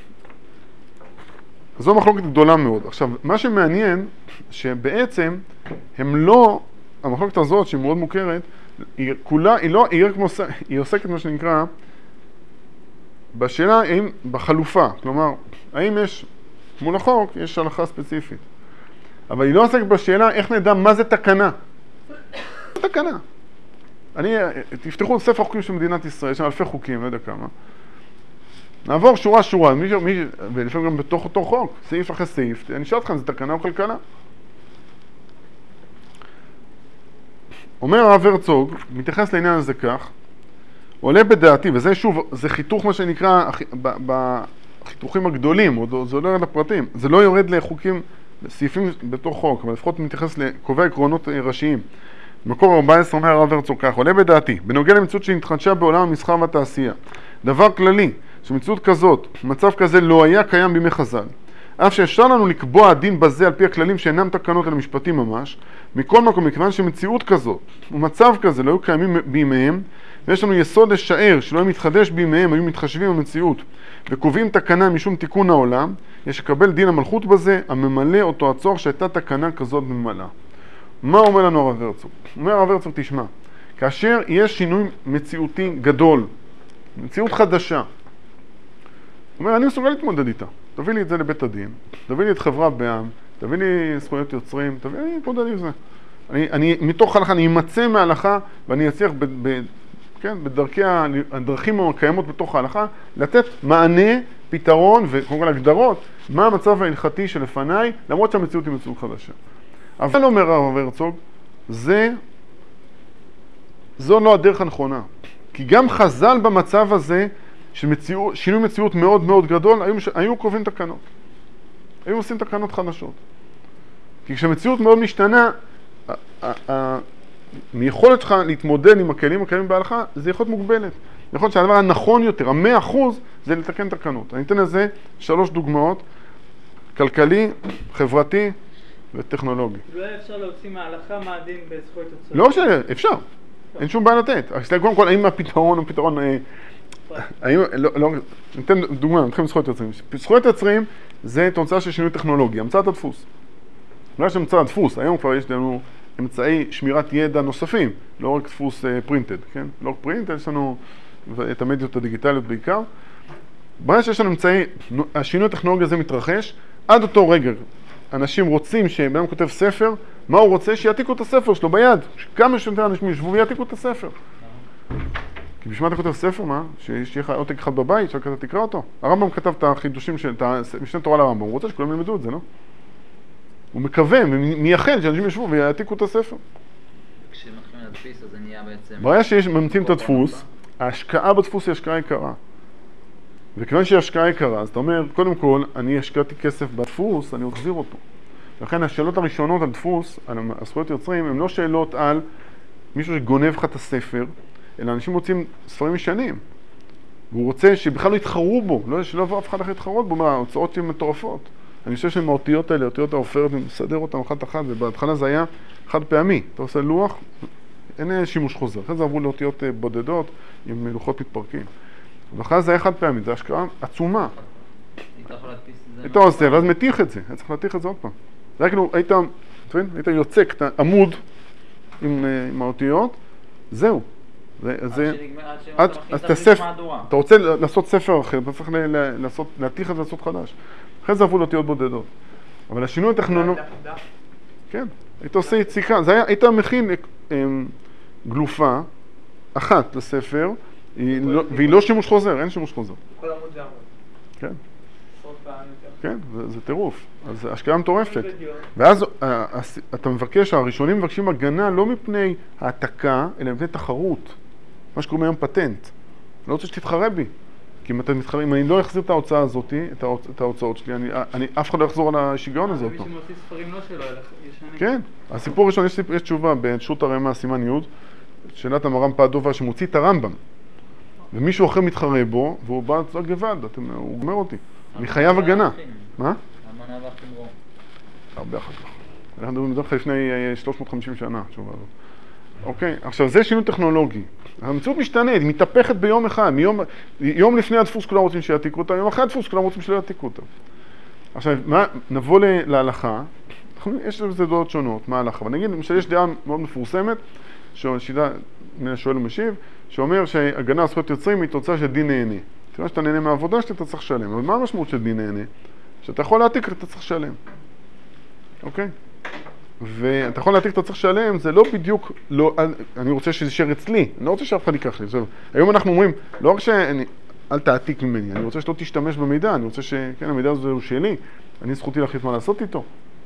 זו מחלוקת גדולה מאוד. עכשיו, מה שמעניין, שבעצם הם לא, המחלוקת הזאת שהיא מאוד מוכרת, היא כולה, היא לא, היא, כמו, היא עוסקת מה שנקרא, בשאלה, האם, בחלופה, כלומר, האם יש, מול החוק, יש הלכה ספציפית. אבל היא לא עוסקת בשאלה איך נדע מה זה תקנה. זה תקנה. אני, תפתחו ספר חוקים של מדינת ישראל, יש שם אלפי חוקים, לא יודע כמה. נעבור שורה שורה, מי, מי, ולפעמים גם בתוך אותו חוק, סעיף אחרי סעיף, אני אשאל אתכם, זה תקנה או כלכלה? אומר הרב הרצוג, מתייחס לעניין הזה כך, עולה בדעתי, וזה שוב, זה חיתוך מה שנקרא, בחיתוכים הגדולים, זה לא יורד לפרטים, זה לא יורד לחוקים, סעיפים בתוך חוק, אבל לפחות מתייחס לקובע עקרונות ראשיים. מקור ארבע עשרה אומר הרב הרצוג כך, עולה בדעתי, בנוגע למציאות שהתחדשה בעולם המסחר והתעשייה, דבר כללי, שמציאות כזאת, מצב כזה לא היה קיים בימי חז"ל. אף שאפשר לנו לקבוע דין בזה על פי הכללים שאינם תקנות אלא משפטים ממש, מכל מקום, מכיוון שמציאות כזאת ומצב כזה לא היו קיימים בימיהם, ויש לנו יסוד לשער שלא היה מתחדש בימיהם, היו מתחשבים במציאות וקובעים תקנה משום תיקון העולם, יש לקבל דין המלכות בזה, הממלא אותו הצורך שהייתה תקנה כזאת ממלאה. מה אומר לנו הרב הרצוג? אומר הרב הרצוג, תשמע, כאשר יש שינוי מציאותי גדול, מציאות חדשה, הוא אומר, אני מסוגל להתמודד איתה. תביא לי את זה לבית הדין, תביא לי את חברה בעם, תביא לי זכויות יוצרים, תביא לי להתמודד עם זה. אני, אני, מתוך הלכה, אני אמצא מההלכה, ואני אצליח ב, ב, כן, בדרכי הדרכים הקיימות בתוך ההלכה, לתת מענה, פתרון, וקודם כל הגדרות, מה המצב ההלכתי שלפניי, למרות שהמציאות היא מציאות חדשה. אבל אומר הרב הרצוג, זה, זו לא הדרך הנכונה. כי גם חז"ל במצב הזה, שמציאות, שינוי מציאות מאוד מאוד גדול, היו, היו קובעים תקנות. היו עושים תקנות חדשות. כי כשמציאות מאוד משתנה, מיכולת שלך להתמודד עם הכלים הקיימים בהלכה, זה יכול להיות מוגבלת. יכול להיות שהדבר הנכון יותר, המאה אחוז, זה לתקן תקנות. אני אתן לזה שלוש דוגמאות, כלכלי, חברתי וטכנולוגי. אולי אפשר להוציא מההלכה מה הדין בזכויות יוצרים? לא משנה, אפשר. אין שום בעיה לתת. אז קודם כל, האם הפתרון הוא פתרון... האם... לא, לא... ניתן דוגמה, נתחיל עם זכויות יוצרים. זכויות יוצרים זה תוצאה של שינוי טכנולוגי, המצאת הדפוס. אולי יש המצאת הדפוס, היום כבר יש לנו אמצעי שמירת ידע נוספים, לא רק דפוס פרינטד, כן? לא רק פרינטד, יש לנו את המדיות הדיגיטליות בעיקר. ברגע שיש לנו אמצעי, השינוי הטכנולוגי הזה מתרחש, עד אותו רגע, אנשים רוצים שבן אדם כותב ספר, מה הוא רוצה? שיעתיקו את הספר שלו ביד. כמה שיותר אנשים ישבו ויעתיקו את הספר. כי בשביל מה אתה כותב ספר, מה? שיהיה לך עותק אחד בבית, שאתה תקרא אותו. הרמב"ם כתב את החידושים של, את משנה תורה לרמב"ם, הוא רוצה שכולם ילמדו את זה, לא? הוא מקווה ומייחל שאנשים ישבו ויעתיקו את הספר. כשמתחילים להדפיס, אז זה נהיה בעצם... ברגע שיש ממציאים את הדפוס, ההשקעה בדפוס היא השקעה יקרה. וכיוון שהיא השקעה יקרה, אז אתה אומר, קודם כל, אני השקעתי כסף בדפוס, אני אחזיר אותו. לכן השאלות הראשונות על דפוס, על הזכויות יוצרים, הן לא שאלות על מישהו שגונב לך את הספר, אלא אנשים רוצים ספרים ישנים. והוא רוצה שבכלל לא יתחרו בו, לא, שלא יבוא אף אחד אחר להתחרות בו, מה, ההוצאות הן מטורפות. אני חושב שהן האותיות האלה, האותיות העופרת, אני מסדר אותן אחת אחת, ובהתחלה זה היה חד פעמי. אתה עושה לוח, אין שימוש חוזר. אחרי זה עברו לאותיות בודדות עם לוחות מתפרקים. ואחרי זה היה חד פעמי, זו השקעה עצומה. היית עושה, ואז מתיך את זה, היה צריך להתיך את זה עוד פעם. זה היה כאילו, היית, היית יוצק את העמוד עם, עם האותיות, זהו. אתה רוצה לעשות ספר אחר, אתה צריך להתיך את זה לעשות חדש. אחרי זה עברו לאותיות בודדות. אבל השינוי הטכנולוגי... כן, היית עושה יציקה, היית מכין גלופה אחת לספר, והיא לא שימוש חוזר, אין שימוש חוזר. כל עמוד זה עמוד. כן. עשרות פעמים יותר. כן, זה טירוף. אז השקעה מטורפת. ואז אתה מבקש, הראשונים מבקשים הגנה לא מפני העתקה, אלא מפני תחרות. מה שקוראים היום פטנט. אני לא רוצה שתתחרה בי. כי אם אתה מתחרה, אם אני לא אחזיר את ההוצאה הזאת, את ההוצאות שלי, אני אף אחד לא יחזור על השיגעון הזה. מי שמוציא ספרים לא שלו, אלא ישנים. כן. הסיפור הראשון, יש תשובה בשו"ת הרמ"א, סימן י', שאלת המר"ם פדובה, שמוציא את הרמב"ם. ומישהו אחר מתחרה בו, והוא בא לצעוק גוואלד, הוא אומר אותי. אני חייב הגנה. מה? המנה והחמרון. הרבה אחר כך. אנחנו מדברים לך לפני שלוש מאות וחמישים שנה, תשובה הזאת. אוקיי, עכשיו זה שינוי טכנולוגי. המציאות משתנית, היא מתהפכת ביום אחד. מיום, יום לפני הדפוס כולם רוצים שיעתיקו אותה, יום אחרי הדפוס כולם רוצים שלא יעתיקו אותה. עכשיו, מה, נבוא להלכה, יש לזה דעות שונות, מה ההלכה? אבל נגיד, למשל, יש דעה מאוד מפורסמת, שידה, מן השואל ומשיב, שאומר שהגנה על זכויות יוצרים היא תוצאה של דין נהנה. תראה שאתה נהנה מהעבודה שאתה צריך לשלם. אבל מה המשמעות של דין נהנה? שאתה יכול להעתיק, אתה צריך לשלם. אוקיי? ואתה יכול להעתיק, אתה צריך לשלם, זה לא בדיוק, לא, אני רוצה שזה יישאר אצלי, אני לא רוצה שאף אחד ייקח לי. היום אנחנו אומרים, לא רק שאני, אל תעתיק ממני, אני רוצה שלא תשתמש במידע, אני רוצה שכן, המידע הזה הוא שלי, אני זכותי להחליט מה לעשות איתו.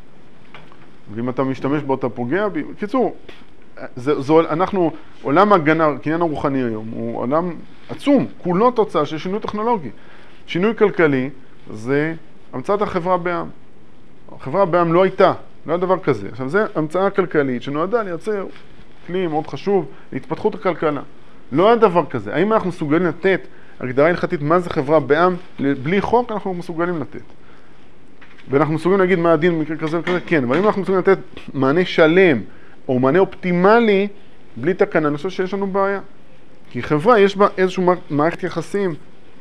ואם אתה משתמש בו, אתה פוגע בי. קיצור, זה, זה, אנחנו, עולם ההגנה, קניין הרוחני היום, הוא עולם עצום, כולו תוצאה של שינוי טכנולוגי. שינוי כלכלי זה המצאת החברה בעם. החברה בעם לא הייתה, לא היה דבר כזה. עכשיו, זה המצאה כלכלית שנועדה לייצר כלי מאוד חשוב להתפתחות הכלכלה. לא היה דבר כזה. האם אנחנו מסוגלים לתת הגדרה הלכתית מה זה חברה בעם? בלי חוק אנחנו מסוגלים לתת. ואנחנו מסוגלים להגיד מה הדין במקרה כזה וכזה, כן. אבל אם אנחנו מסוגלים לתת מענה שלם, או מענה אופטימלי, בלי תקנה, אני חושב שיש לנו בעיה. כי חברה, יש בה איזושהי מערכת יחסים,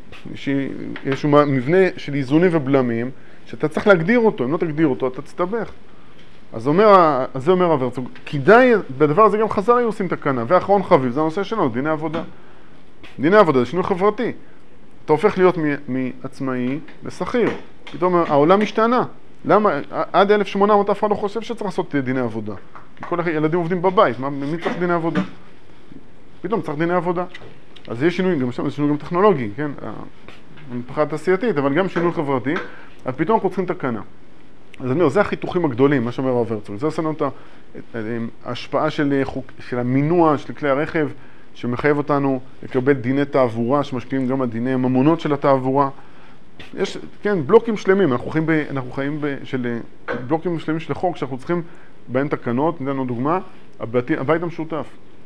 איזשהו מבנה של איזונים ובלמים, שאתה צריך להגדיר אותו, אם לא תגדיר אותו, אתה תסתבך. אז אומר, אז זה אומר הוורצוג, כדאי, בדבר הזה גם חז"ל היו עושים תקנה, ואחרון חביב, זה הנושא שלנו, דיני עבודה. דיני עבודה זה שינוי חברתי. אתה הופך להיות מעצמאי לשכיר. פתאום העולם משתנה. למה? עד אלף ושמונה מאות אף אחד לא חושב שצריך לעשות דיני עבודה. כי כל הילדים עובדים בבית, מה, מי צריך דיני עבודה? פתאום צריך דיני עבודה. אז יש שינוי, גם שם, זה שינוי גם טכנולוגי, כן? מבחינה תעשייתית, אבל גם שינוי חברתי, אז פתאום אנחנו צריכים תקנה. אז אני אומר, זה החיתוכים הגדולים, מה שאומר הרב הרצוג. זה עושה לנו את ההשפעה של, של המינוע של כלי הרכב, שמחייב אותנו לקבל דיני תעבורה, שמשפיעים גם על דיני הממונות של התעבורה. יש, כן, בלוקים שלמים, אנחנו חיים, ב, אנחנו חיים ב, של, בלוקים שלמים של חוק, שאנחנו צריכים בהם תקנות. ניתן לנו דוגמה, הבית, הבית המשותף.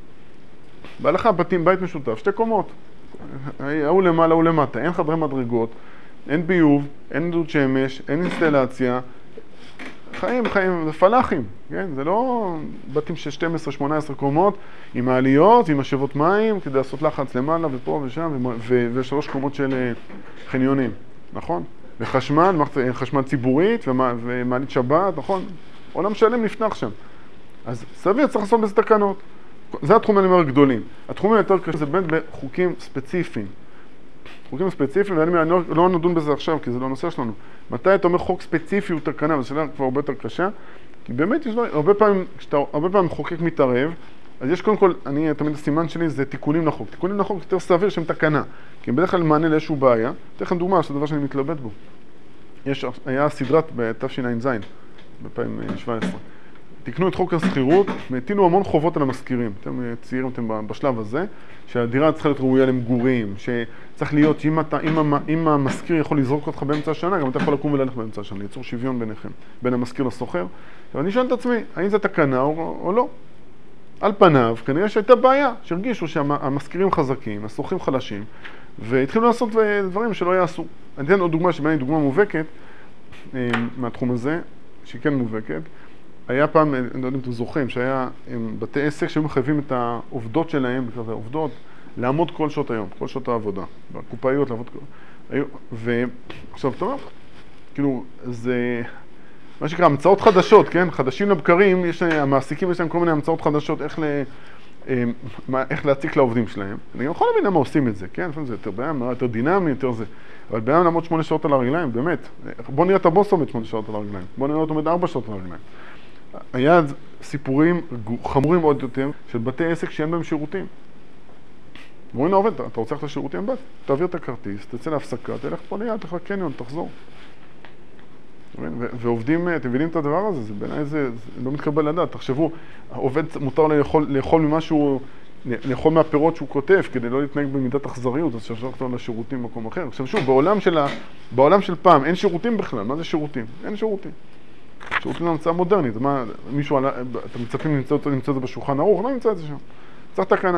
בהלכה בתים, בית משותף, שתי קומות. ההוא למעלה, ההוא למטה, אין חדרי מדרגות, אין ביוב, אין דוד שמש, אין אינסטלציה. חיים, חיים, זה פלאחים, כן? זה לא בתים של שתים עשרה שמונה עשרה קומות, עם העליות, עם השבות מים, כדי לעשות לחץ למעלה ופה ושם, ו- ושלוש קומות של חניונים, נכון? וחשמל, חשמל ציבורית, ומה- ומעלית שבת, נכון? עולם שלם נפתח שם. אז סביר, צריך לעשות בזה תקנות. זה התחומים, אני אומר, גדולים. התחומים היותר קשים זה בין בחוקים ספציפיים. חוקים ספציפיים, ואני לא, לא נדון בזה עכשיו, כי זה לא הנושא שלנו. מתי אתה אומר חוק ספציפי הוא תקנה, וזו שאלה כבר הרבה יותר קשה, כי באמת יש הרבה פעמים, כשאתה הרבה פעמים חוקק מתערב, אז יש קודם כל, אני תמיד הסימן שלי זה תיקונים לחוק. תיקונים לחוק יותר סביר שהם תקנה, כי הם בדרך כלל מענה לאיזשהו בעיה. אתן לכם דוגמה, שזה דבר שאני מתלבט בו. יש, היה סדרת ב-תשע"ז, ב-אלפיים שבע עשרה. תקנו את חוק הסחירות, והטילו המון חובות על המזכירים. אתם צעירים, אתם בשלב הזה, שהדירה צריכה להיות ראויה למגורים, שצריך להיות שאם אתה, אם, אם המזכיר יכול לזרוק אותך באמצע השנה, גם אתה יכול לקום וללכת באמצע השנה, ליצור שוויון ביניכם, בין המזכיר לסוחר. ואני שואל את עצמי, האם זה תקנה או, או לא? על פניו, כנראה שהייתה בעיה, שהרגישו שהמזכירים חזקים, הסוחרים חלשים, והתחילו לעשות דברים שלא יעשו. אני אתן עוד דוגמה שבעיניי דוגמה מובהקת מהתחום הזה, שהיא כן מובהקת. היה פעם, אני לא יודע אם אתם זוכרים, שהיה בתי עסק שהיו מחייבים את העובדות שלהם, העובדות, לעמוד כל שעות היום, כל שעות העבודה, בקופאיות לעבוד כל... ועכשיו, אתה אומר, כאילו, זה מה שנקרא, המצאות חדשות, כן? חדשים לבקרים, יש, המעסיקים יש להם כל מיני המצאות חדשות, איך, ל... איך להציק לעובדים שלהם. אני גם יכול להבין למה עושים את זה, כן? זה יותר בעיה, יותר דינמי, יותר זה. אבל בעיה לעמוד שמונה שעות על הרגליים, באמת. בוא נראה את הבוס עומד שמונה שעות על הרגליים. בוא נראה אותו עומד ארבע שעות על הרגליים. היה סיפורים חמורים עוד יותר של בתי עסק שאין בהם שירותים. אומרים לעובד, אתה רוצה ללכת לשירותים? באת, תעביר את הכרטיס, תצא להפסקה, תלך פה ליד, תלך לקניון, תחזור. ועובדים, אתם מבינים את הדבר הזה? זה בעיניי זה לא מתקבל לדעת. תחשבו, העובד מותר לאכול, לאכול ממשהו, לאכול מהפירות שהוא כותב, כדי לא להתנהג במידת אכזריות, אז ששלח אותו לשירותים במקום אחר. עכשיו שוב, בעולם של, ה... בעולם של פעם אין שירותים בכלל. מה זה שירותים? אין שירותים. שירותים להמצאה מודרנית. מה, מישהו, אתם מצפים למצוא אותו, למצוא את זה בשולחן ערוך? לא נמצא את זה שם. צריך תקנה.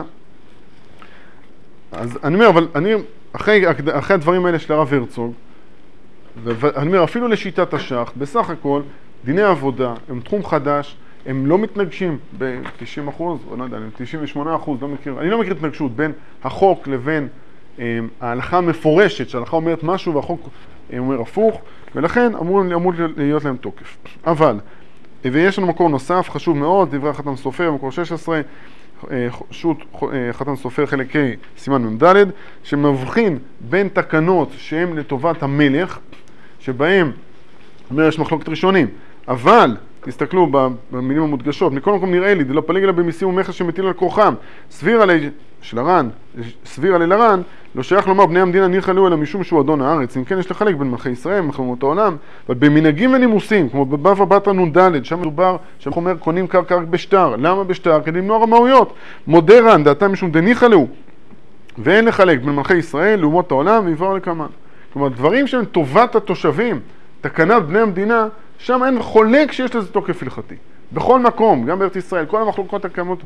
אז אני אומר, אבל אני, אחרי, אחרי הדברים האלה של הרב הרצוג, ואני אומר, אפילו לשיטת השח, בסך הכל, דיני עבודה הם תחום חדש, הם לא מתנגשים ב-תשעים אחוז, או לא יודע, תשעים ושמונה אחוז, לא מכיר, אני לא מכיר התנגשות בין החוק לבין אה, ההלכה המפורשת, שההלכה אומרת משהו והחוק אה, אומר הפוך, ולכן אמור, אמור להיות להם תוקף. אבל, ויש לנו מקור נוסף, חשוב מאוד, דברי החתם סופר, מקור שש עשרה, שו"ת חתן סופר חלק ה' סימן ממד' שמבחין בין תקנות שהן לטובת המלך, שבהם אומר יש מחלוקת ראשונים, אבל תסתכלו במילים המודגשות, מכל מקום נראה לי, דלא פליג אלא במיסים ומכס שמטיל על כורחם, סביר עלי של הר"ן, סביר עלי לר"ן, לא שייך לומר בני המדינה ניחלו אלא משום שהוא אדון הארץ, אם כן יש לחלק בין מלכי ישראל ומלכי אומות העולם, אבל במנהגים ונימוסים, כמו בבבא בתרא נ"ד, שם מדובר, שם אומר קונים קרקע רק בשטר, למה בשטר? כדי למנוע רמאויות, מודה ר"ן, דעתם משום דניחלו, ואין לחלק בין מלכי ישראל לאומות העולם ויבואו לקמן. כלומר, דברים שהם טובת התושבים, תקנת בני המדינה, שם אין חולק שיש לזה תוקף הלכתי. בכל מקום, גם בארץ ישראל, כל המחלוקות הקיימות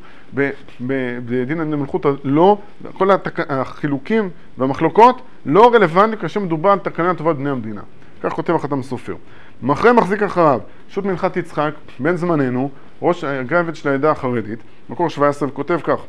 בדין המלכות, לא, כל החילוקים והמחלוקות לא רלוונטיים כאשר מדובר על תקנה טובת בני המדינה. כך כותב החתם סופר. מאחרי מחזיק אחריו, שו"ת מנחת יצחק, בן זמננו, ראש הגאב"ד של העדה החרדית, מקור שבע עשרה, וכותב כך.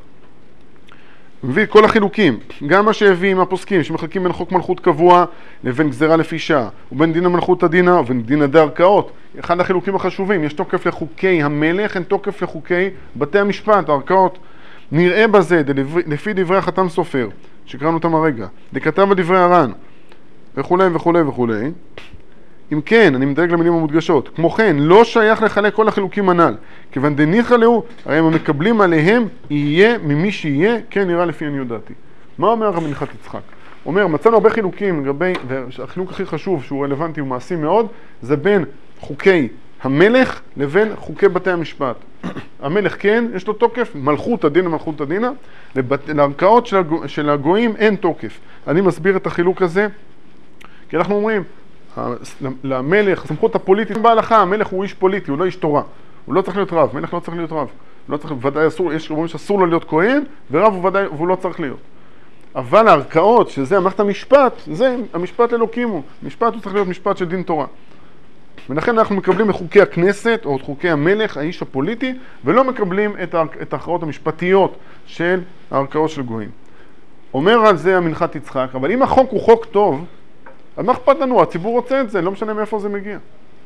מביא כל החילוקים, גם מה שהביא עם הפוסקים, שמחלקים בין חוק מלכות קבוע לבין גזירה לפי שעה, ובין דין המלכות הדינה ובין דין הדרכאות. אחד החילוקים החשובים, יש תוקף לחוקי המלך, אין תוקף לחוקי בתי המשפט, הערכאות. נראה בזה, לפי דברי החתם סופר, שקראנו אותם הרגע, דכתב על דברי הר"ן, וכולי וכולי וכולי. אם כן, אני מדייק למילים המודגשות, כמו כן, לא שייך לחלק כל החילוקים הנ"ל, כיוון דניחלו, הרי הם המקבלים עליהם, יהיה ממי שיהיה, כן נראה לפי אני יודעתי. מה אומר הרב מנחת יצחק? אומר, מצאנו הרבה חילוקים לגבי, והחילוק הכי חשוב שהוא רלוונטי ומעשי מאוד, זה בין חוקי המלך לבין חוקי בתי המשפט. המלך כן, יש לו תוקף, מלכות הדין ומלכות הדינה, לערכאות של, הגו, של הגויים אין תוקף. אני מסביר את החילוק הזה, כי אנחנו אומרים, למלך, הסמכות הפוליטית בהלכה, המלך הוא איש פוליטי, הוא לא איש תורה. הוא לא צריך להיות רב, מלך לא צריך להיות רב. לא צריך, ודאי אסור, יש אומרים שאסור לו להיות כהן, ורב הוא ודאי, והוא לא צריך להיות. אבל הערכאות, שזה המערכת המשפט, זה המשפט אלוקים הוא. משפט הוא צריך להיות משפט של דין תורה. ולכן אנחנו מקבלים את חוקי הכנסת, או את חוקי המלך, האיש הפוליטי, ולא מקבלים את ההכרעות המשפטיות של הערכאות של גויים. אומר על זה המנחת יצחק, אבל אם החוק הוא חוק טוב, אז מה אכפת לנו? הציבור רוצה את זה, לא משנה מאיפה זה מגיע.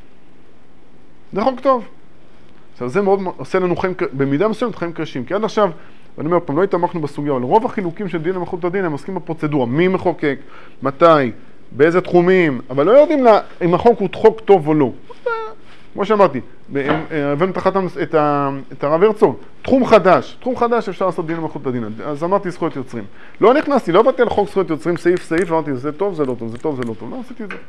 זה חוק טוב. עכשיו, זה מאוד עושה לנו חיים, במידה מסוימת חיים קשים, כי עד עכשיו, ואני אומר פעם, לא התעמקנו בסוגיה, אבל רוב החילוקים של דין ומלכות הדין, הם עוסקים בפרוצדורה, מי מחוקק, מתי, באיזה תחומים, אבל לא יודעים לה, אם החוק הוא חוק טוב או לא. כמו שאמרתי, הבאנו תחתם את, את הרב הרצוג, תחום חדש, תחום חדש אפשר לעשות דין ומלכות הדין, אז אמרתי זכויות יוצרים. לא נכנסתי, לא באתי לחוק זכויות יוצרים, סעיף סעיף, אמרתי זה טוב, זה לא טוב, זה טוב, זה לא טוב, לא עשיתי את זה.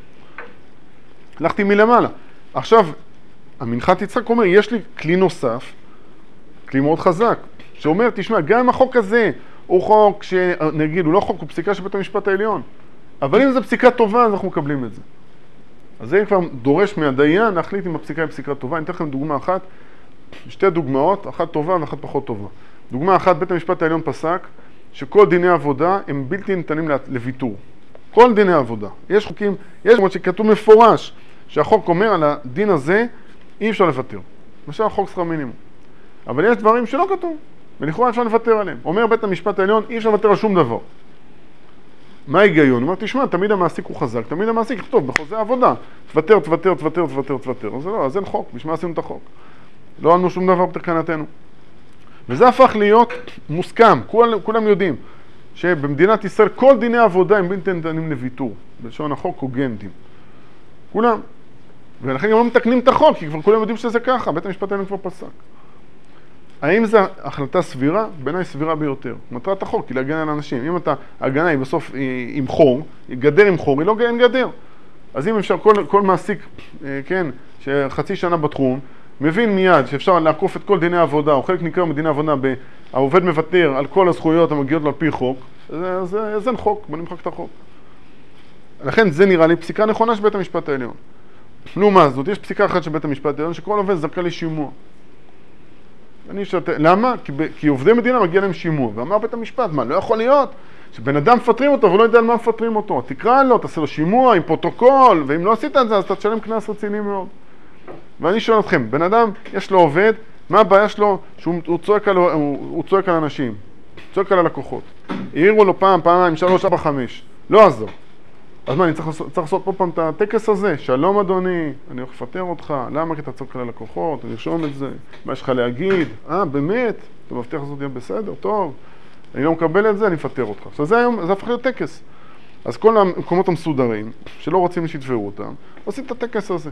הלכתי מלמעלה. עכשיו, המנחת יצחק אומר, יש לי כלי נוסף, כלי מאוד חזק, שאומר, תשמע, גם אם החוק הזה הוא חוק שנגיד, הוא לא חוק, הוא פסיקה של בית המשפט העליון, אבל אם זו פסיקה טובה, אז אנחנו מקבלים את זה. אז זה כבר דורש מהדיין להחליט אם הפסיקה היא פסיקה טובה. אני אתן לכם דוגמה אחת, שתי דוגמאות, אחת טובה ואחת פחות טובה. דוגמה אחת, בית המשפט העליון פסק שכל דיני עבודה הם בלתי ניתנים לוויתור. כל דיני עבודה. יש חוקים, יש כמו שכתוב מפורש, שהחוק אומר על הדין הזה אי אפשר לוותר. למשל חוק שכר מינימום. אבל יש דברים שלא כתוב, ולכאורה אפשר לוותר עליהם. אומר בית המשפט העליון, אי אפשר לוותר על שום דבר. מה ההיגיון? הוא אומר, תשמע, תמיד המעסיק הוא חזק, תמיד המעסיק יכתוב בחוזה העבודה. תוותר, תוותר, תוותר, תוותר, תוותר. אז לא, אז אין חוק, בשביל מה עשינו את החוק? לא ענו שום דבר בתקנתנו. וזה הפך להיות מוסכם, כול, כולם יודעים, שבמדינת ישראל כל דיני העבודה הם בלתי ניתנים לוויתור. בלשון החוק קוגנטים. כולם. ולכן גם לא מתקנים את החוק, כי כבר כולם יודעים שזה ככה, בית המשפט העליון כבר פסק. האם זו החלטה סבירה? בעיניי סבירה ביותר. מטרת החוק היא להגן על אנשים. אם אתה, ההגנה היא בסוף היא, עם חור, היא גדר עם חור, היא לא אין גדר. אז אם אפשר, כל, כל מעסיק, כן, שחצי שנה בתחום, מבין מיד שאפשר לעקוף את כל דיני העבודה, או חלק ניכר מדיני העבודה, העובד מוותר על כל הזכויות המגיעות לו על פי חוק, אז אין חוק, בוא נמחק את החוק. לכן זה נראה לי פסיקה נכונה של בית המשפט העליון. לעומת זאת, יש פסיקה אחת של בית המשפט העליון, שכל עובד זכה לשימוע. אני שאת... למה? כי, ב... כי עובדי מדינה מגיע להם שימוע. ואמר בית המשפט, מה, לא יכול להיות שבן אדם מפטרים אותו ולא יודע על מה מפטרים אותו. תקרא לו, תעשה לו שימוע עם פרוטוקול, ואם לא עשית את זה, אז אתה תשלם קנס רציני מאוד. ואני שואל אתכם, בן אדם, יש לו עובד, מה הבעיה שלו? שהוא הוא צועק, על... הוא... הוא צועק על אנשים, צועק על הלקוחות. העירו לו פעם, פעמיים, שלוש, ארבע, חמש. לא עזור. אז מה, אני צריך, צריך לעשות פה פעם את הטקס הזה? שלום אדוני, אני הולך לפטר אותך, למה? כי אתה צועק על הלקוחות, אני ארשום את זה, מה יש לך להגיד? אה, באמת? אתה מבטיח לעשות יהיה בסדר? טוב, אני לא מקבל את זה, אני מפטר אותך. עכשיו זה היום, זה הפך להיות טקס. אז כל המקומות המסודרים, שלא רוצים שיתפרו אותם, עושים את הטקס הזה.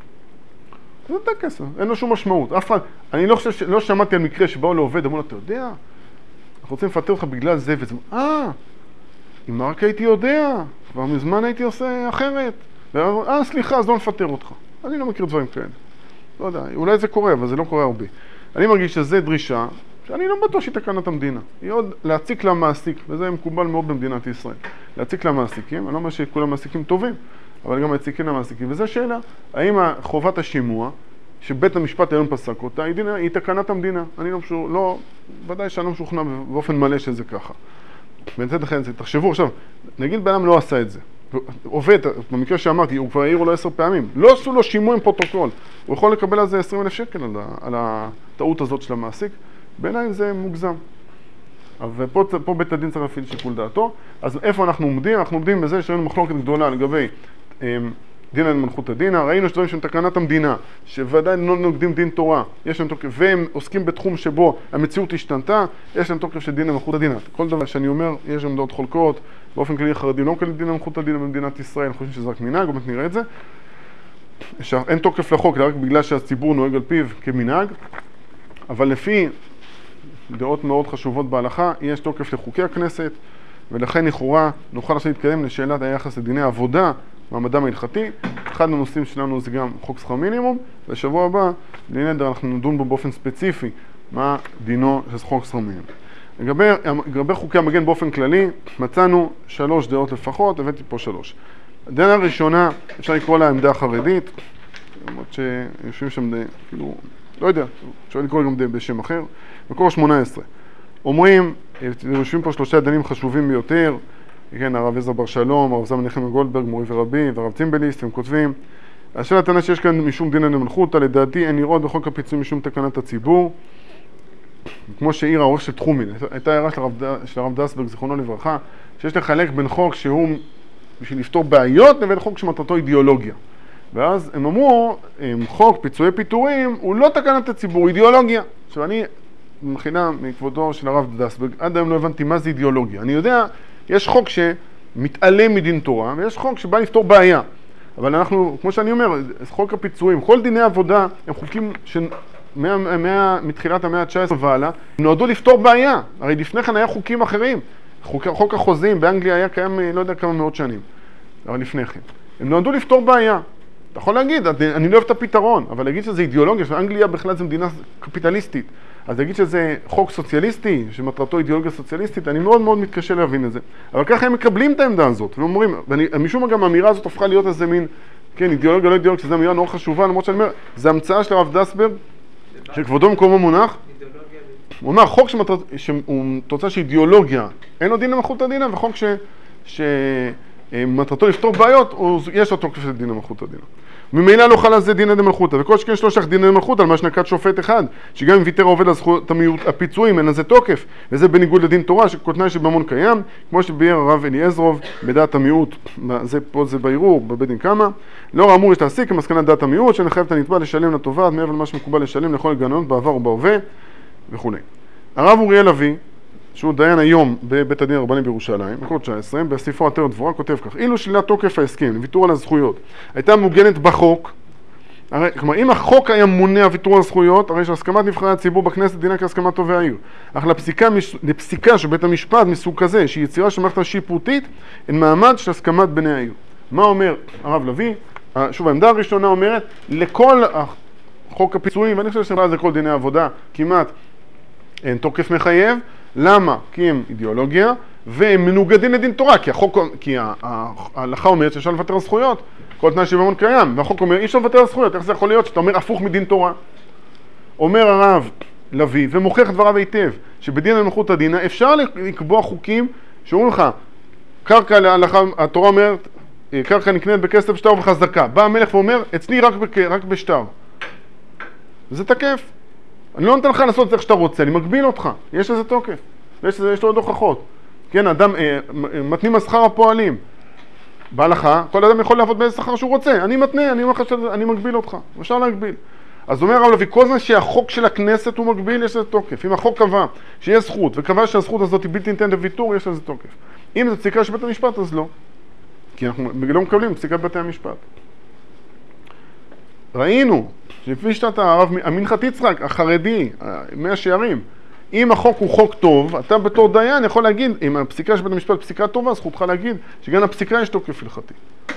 זה טקס, אין לו שום משמעות. אף אחד, אני לא חושב, לא שמעתי על מקרה שבאו לעובד, אמרו לו, אתה יודע, אנחנו רוצים לפטר אותך בגלל זה וזה. אה, אם רק הייתי יודע, כבר מזמן הייתי עושה אחרת. אה, סליחה, אז לא נפטר אותך. אני לא מכיר דברים כאלה. לא יודע, אולי זה קורה, אבל זה לא קורה הרבה. אני מרגיש שזה דרישה, שאני לא בטוח שהיא תקנת המדינה. היא עוד להציק למעסיק, וזה מקובל מאוד במדינת ישראל. להציק למעסיקים, אני לא אומר שכל המעסיקים טובים, אבל גם להציקים למעסיקים. וזו שאלה, האם חובת השימוע, שבית המשפט היום פסק אותה, היא, דינה, היא תקנת המדינה. אני לא משוכנע, לא, ודאי שאני לא משוכנע באופן מלא שזה ככה. ונתת לכם את זה, תחשבו עכשיו, נגיד בן אדם לא עשה את זה, עובד, במקרה שאמרתי, הוא כבר העירו לו עשר פעמים, לא עשו לו שימוע עם פרוטוקול, הוא יכול לקבל על זה עשרים אלף שקל על, על הטעות הזאת של המעסיק, בעיניי זה מוגזם. ופה פה בית הדין צריך להפעיל שיקול דעתו, אז איפה אנחנו עומדים? אנחנו עומדים בזה שראינו מחלוקת גדולה לגבי דין על מלכות הדינה, ראינו שדברים שהם תקנת המדינה, שוודאי לא נוגדים דין תורה, יש להם תוקף, והם עוסקים בתחום שבו המציאות השתנתה, יש להם תוקף של דין על מלכות הדינה. כל דבר שאני אומר, יש להם דעות חולקות, באופן כללי חרדים לא מקבלים דין על מלכות הדינה במדינת ישראל, אני חושב שזה רק מנהג, באמת נראה את זה. אין תוקף לחוק, רק בגלל שהציבור נוהג על פיו כמנהג, אבל לפי דעות מאוד חשובות בהלכה, יש תוקף לחוקי הכנסת, ולכן לכאורה נוכל עכשיו להתקדם לשאלת היחס לדיני עבודה, מעמדם ההלכתי. אחד הנושאים שלנו זה גם חוק שכר מינימום, ובשבוע הבא, בלי נדר, אנחנו נדון בו באופן ספציפי, מה דינו של חוק שכר מינימום. לגבי, לגבי חוקי המגן באופן כללי, מצאנו שלוש דעות לפחות, הבאתי פה שלוש. הדעה הראשונה, אפשר לקרוא לה עמדה חרדית, למרות שיושבים שם, כאילו, לא יודע, אפשר לקרוא גם בשם אחר, מקור שמונה עשרה. אומרים, יושבים פה שלושה דנים חשובים ביותר, כן, הרב עזר בר שלום, הרב זלמן נחמיה גולדברג, מורי ורבי, והרב צימבליסט, הם כותבים, השאלה הטענה שיש כאן משום דין המלכותא, לדעתי אין לראות בחוק הפיצויים משום תקנת הציבור, כמו שהעיר העורך של תחומין, הייתה הערה של הרב, של הרב דסברג, זיכרונו לברכה, שיש לחלק בין חוק שהוא בשביל לפתור בעיות לבין חוק שמטרתו אידיאולוגיה. ואז הם אמרו, חוק פיצויי פיטורים הוא לא תקנת הציבור, אידיאולוגיה. עכשיו אני, במחילה מכבודו של הרב דסברג, עד היום לא הבנתי מה זה אידיאולוגיה. אני יודע, יש חוק שמתעלם מדין תורה, ויש חוק שבא לפתור בעיה. אבל אנחנו, כמו שאני אומר, חוק הפיצויים, כל דיני עבודה הם חוקים ש... מה, מה, מתחילת המאה ה-תשע עשרה ועלה, הם נועדו לפתור בעיה. הרי לפני כן היה חוקים אחרים. חוק, חוק החוזים באנגליה היה קיים לא יודע כמה מאות שנים. אבל לפני כן. הם נועדו לפתור בעיה. אתה יכול להגיד, אני לא אוהב את הפתרון, אבל להגיד שזה אידיאולוגיה, שאנגליה בכלל זה מדינה קפיטליסטית. אז להגיד שזה חוק סוציאליסטי, שמטרתו אידיאולוגיה סוציאליסטית, אני מאוד מאוד מתקשה להבין את זה. אבל ככה הם מקבלים את העמדה הזאת. הם אומרים, ומשום גם האמירה הזאת הפכה להיות איזה מין, כן, אידיאולוגיה, לא אידיאולוגיה, שזו אמירה נורא חשובה, למרות שאני אומר, זה המצאה של הרב דסברג, שכבודו מקומו מונח. הוא אומר, חוק שהוא תוצאה של אידיאולוגיה, אין לו דין למלכותא דינא, וחוק שמטרתו לפתור בעיות, יש לו תוקף של דין למלכותא דינא. ממילא לא חל על זה דינא דמלכותא, וכל שכן שלוש דינא דמלכותא, על מה שנקט שופט אחד, שגם אם ויתר העובד על זכויות הפיצויים, אין לזה תוקף, וזה בניגוד לדין תורה, שכותנאי שבמון קיים, כמו שביאר הרב אליעזרוב בדעת המיעוט, זה פה זה בערעור, בבית דין קמא, לאור האמור יש להסיק כמסקנת דעת המיעוט, שנחייב את הנתבע לשלם לתובעת, מעבר למה שמקובל לשלם לכל הגננות בעבר ובהווה, וכו'. הרב אוריאל לוי, שהוא דיין היום בבית הדין הרבני בירושלים, מקור תשע עשרה, בספרו עטרת דבורה, כותב כך, אילו שלילת תוקף ההסכם, ויתור על הזכויות, הייתה מעוגנת בחוק, הרי, כלומר, אם החוק היה מונע ויתור על הזכויות, הרי שהסכמת נבחרי הציבור בכנסת דינה כהסכמת טובי העיר. אך לפסיקה, לפסיקה של בית המשפט מסוג כזה, שהיא יצירה של מערכת השיפוטית, אין מעמד של הסכמת בני העיר. מה אומר הרב לוי? שוב, העמדה הראשונה אומרת, לכל חוק הפיצויים, ואני חושב שבא על זה כל דיני העבודה, כמעט אין תוקף מחייב. למה? כי הם אידיאולוגיה, והם מנוגדים לדין תורה, כי החוק, כי ההלכה אומרת שאפשר לוותר על זכויות, כל תנאי שבמון קיים, והחוק אומר, אי אפשר לוותר על זכויות, איך זה יכול להיות שאתה אומר הפוך מדין תורה? אומר הרב לוי, ומוכיח דבריו היטב, שבדין המלכותא דינא אפשר לקבוע חוקים שאומרים לך, קרקע להלכה, התורה אומרת, קרקע נקנית בכסף שטר וחזקה. בא המלך ואומר, אצלי רק, בק, רק בשטר. זה תקף. אני לא נותן לך לעשות את זה איך שאתה רוצה, אני מגביל אותך. יש לזה תוקף. יש, יש לו עוד הוכחות. כן, אדם, אה, מתנים על שכר הפועלים. בהלכה, כל אדם יכול לעבוד באיזה שכר שהוא רוצה. אני מתנה, אני, אני מגביל אותך. אפשר להגביל. אז אומר הרב לוי, כל זמן שהחוק של הכנסת הוא מגביל, יש לזה תוקף. אם החוק קבע שיש זכות, וקבע שהזכות הזאת היא בלתי ניתנת לוויתור, יש לזה תוקף. אם זה פסיקה של בית המשפט, אז לא. כי אנחנו לא מקבלים פסיקת בתי המשפט. ראינו, לפי שתת הרב המנחת יצחק, החרדי, מאה שערים, אם החוק הוא חוק טוב, אתה בתור דיין יכול להגיד, אם הפסיקה של בית המשפט פסיקה טובה, זכותך להגיד שגם הפסיקה יש תוקף הלכתי.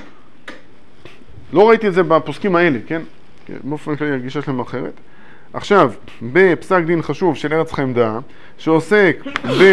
לא ראיתי את זה בפוסקים האלה, כן? באופן כללי הגישה שלהם אחרת. עכשיו, בפסק דין חשוב של ארץ חיים דעה, שעוסק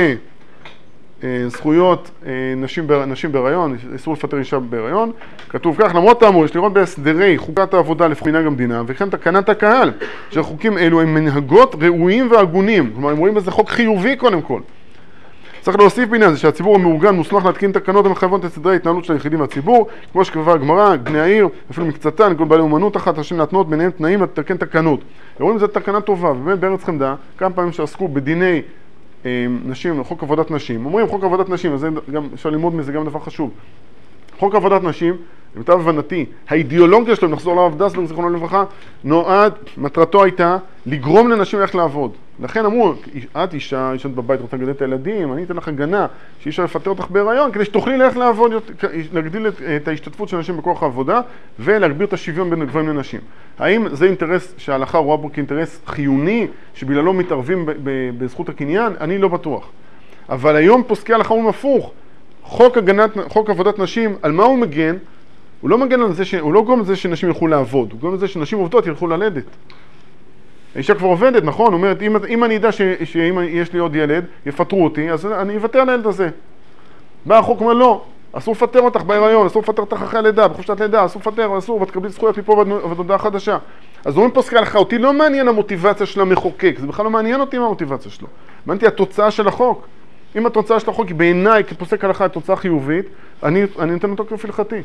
בזכויות נשים, נשים בהיריון, איסור לפטר אישה בהיריון, כתוב כך, למרות האמור, יש לראות בהסדרי חוקת העבודה לפי מנהג המדינה, וכן תקנת הקהל, שהחוקים אלו הם מנהגות ראויים והגונים, כלומר, הם רואים בזה חוק חיובי קודם כל. צריך להוסיף בעניין זה שהציבור המאורגן מוסמך להתקין תקנות המחייבות את סדרי ההתנהלות של היחידים והציבור, כמו שקבעה הגמרא, בני העיר, אפילו מקצתן, כל בעלי אומנות אחת, השם להתנות ביניהם תנאים לתקן תקנות. רואים בזה תקנה טובה, ובאמת בארץ חמדה, כמה פעמים שעסקו בדיני אה, נשים, חוק עבודת נשים. אומרים חוק עבודת נשים, אז גם, אפשר ללמוד מזה גם דבר חשוב. חוק עבודת נשים, למיטב הבנתי, האידיאולוגיה שלו, נחזור לרב דסברג, זיכרונו לברכה, נועד, מטרתו הייתה לגרום לנשים איך לעבוד. לכן אמרו, את אישה, אישה בבית רוצה לגדל את הילדים, אני אתן לך הגנה, שאישה לפטר אותך בהיריון, כדי שתוכלי ללכת לעבוד, להגדיל את ההשתתפות של נשים בכוח העבודה, ולהגביר את השוויון בין גברים לנשים. האם זה אינטרס שההלכה רואה בו כאינטרס חיוני, שבגללו מתערבים בזכות הקניין? אני לא בטוח. אבל היום פוסקי ההלכה הוא הפוך. חוק הגנת, חוק עבודת נשים, על מה הוא מגן? הוא לא מגן על זה, ש... הוא לא גורם לזה שנשים ילכו לעבוד, הוא גורם לזה שנשים עובדות ילכו ללדת. האישה כבר עובדת, נכון? אומרת, אם, אם אני אדע ש... שאם יש לי עוד ילד, יפטרו אותי, אז אני אוותר על הילד הזה. בא החוק אומר, לא, אסור לפטר אותך בהיריון, אסור לפטר אותך אחרי הלידה, בחופשת לידה, אסור לפטר, אסור, ותקבלי זכויות מפה ועד הודעה חדשה. אז אומרים פוסקי הלכה, אותי לא מעניין המוטיבציה של המחוקק, זה בכלל לא מעניין אותי מה המוטיבציה שלו. מעניין אותי התוצאה של החוק. אם התוצאה של החוק היא בעיניי כפוסק הלכה תוצאה חיובית, אני, אני נותן אותו תוקף הלכתי.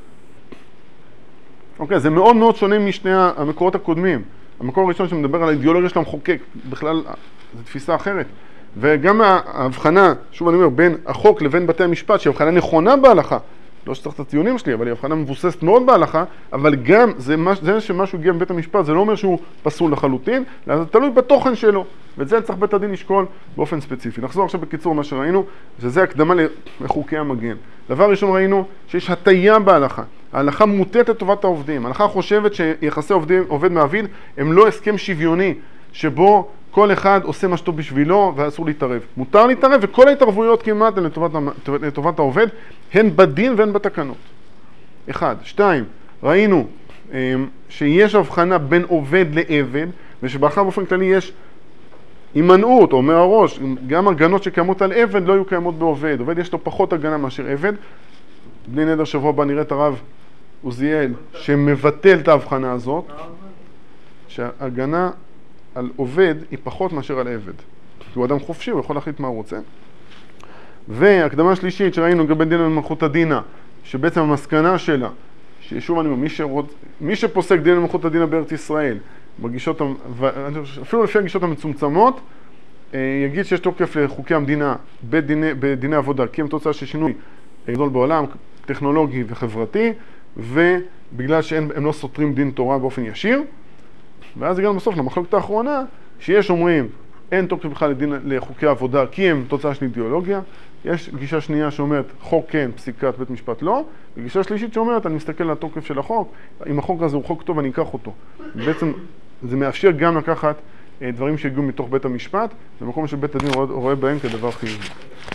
אוקיי, זה מאוד מאוד שונה משני המקורות הקודמים. המקור הראשון שמדבר על האידיאולוגיה של המחוקק, בכלל זו תפיסה אחרת. וגם ההבחנה, שוב אני אומר, בין החוק לבין בתי המשפט, שהיא הבחנה נכונה בהלכה, לא שצריך את הציונים שלי, אבל היא הבחנה מבוססת מאוד בהלכה, אבל גם זה, זה שמשהו הגיע מבית המשפט, זה לא אומר שהוא פסול לחלוטין, אלא זה תלוי בתוכן שלו, ואת זה צריך בית הדין לשקול באופן ספציפי. נחזור עכשיו בקיצור מה שראינו, שזה הקדמה לחוקי המגן. דבר ראשון ראינו שיש הטיה בהלכה. ההלכה מוטית לטובת העובדים. ההלכה חושבת שיחסי עובדים, עובד מעביד הם לא הסכם שוויוני, שבו כל אחד עושה מה שטוב בשבילו ואסור להתערב. מותר להתערב, וכל ההתערבויות כמעט הן לטובת, לטובת העובד, הן בדין והן בתקנות. אחד. שתיים, ראינו שיש הבחנה בין עובד לעבד, ושבהלכה באופן כללי יש הימנעות, אומר הראש, גם הגנות שקיימות על עבד לא יהיו קיימות בעובד. עובד יש לו פחות הגנה מאשר עבד. בלי נדר שבוע הבא נראה את הרב עוזיאל שמבטל את ההבחנה הזאת, שההגנה על עובד היא פחות מאשר על עבד. כי הוא אדם חופשי, הוא יכול להחליט מה הוא רוצה. והקדמה שלישית שראינו לגבי דין למלכות הדינה, שבעצם המסקנה שלה, ששוב אני אומר, מי, שרוצ... מי שפוסק דין למלכות הדינה בארץ ישראל, בגישות, אפילו לפי הגישות המצומצמות, יגיד שיש תוקף לחוקי המדינה בדיני, בדיני עבודה, כי הם תוצאה של שינוי גדול בעולם, טכנולוגי וחברתי, ובגלל שהם לא סותרים דין תורה באופן ישיר, ואז הגענו בסוף למחלוקת האחרונה, שיש אומרים, אין תוקף בכלל לדין לחוקי העבודה, כי הם תוצאה של אידיאולוגיה. יש גישה שנייה שאומרת, חוק כן, פסיקת בית משפט לא, וגישה שלישית שאומרת, אני מסתכל על התוקף של החוק, אם החוק הזה הוא חוק טוב, אני אקח אותו. בעצם זה מאפשר גם לקחת דברים שהגיעו מתוך בית המשפט, במקום שבית הדין רואה בהם כדבר חיובי.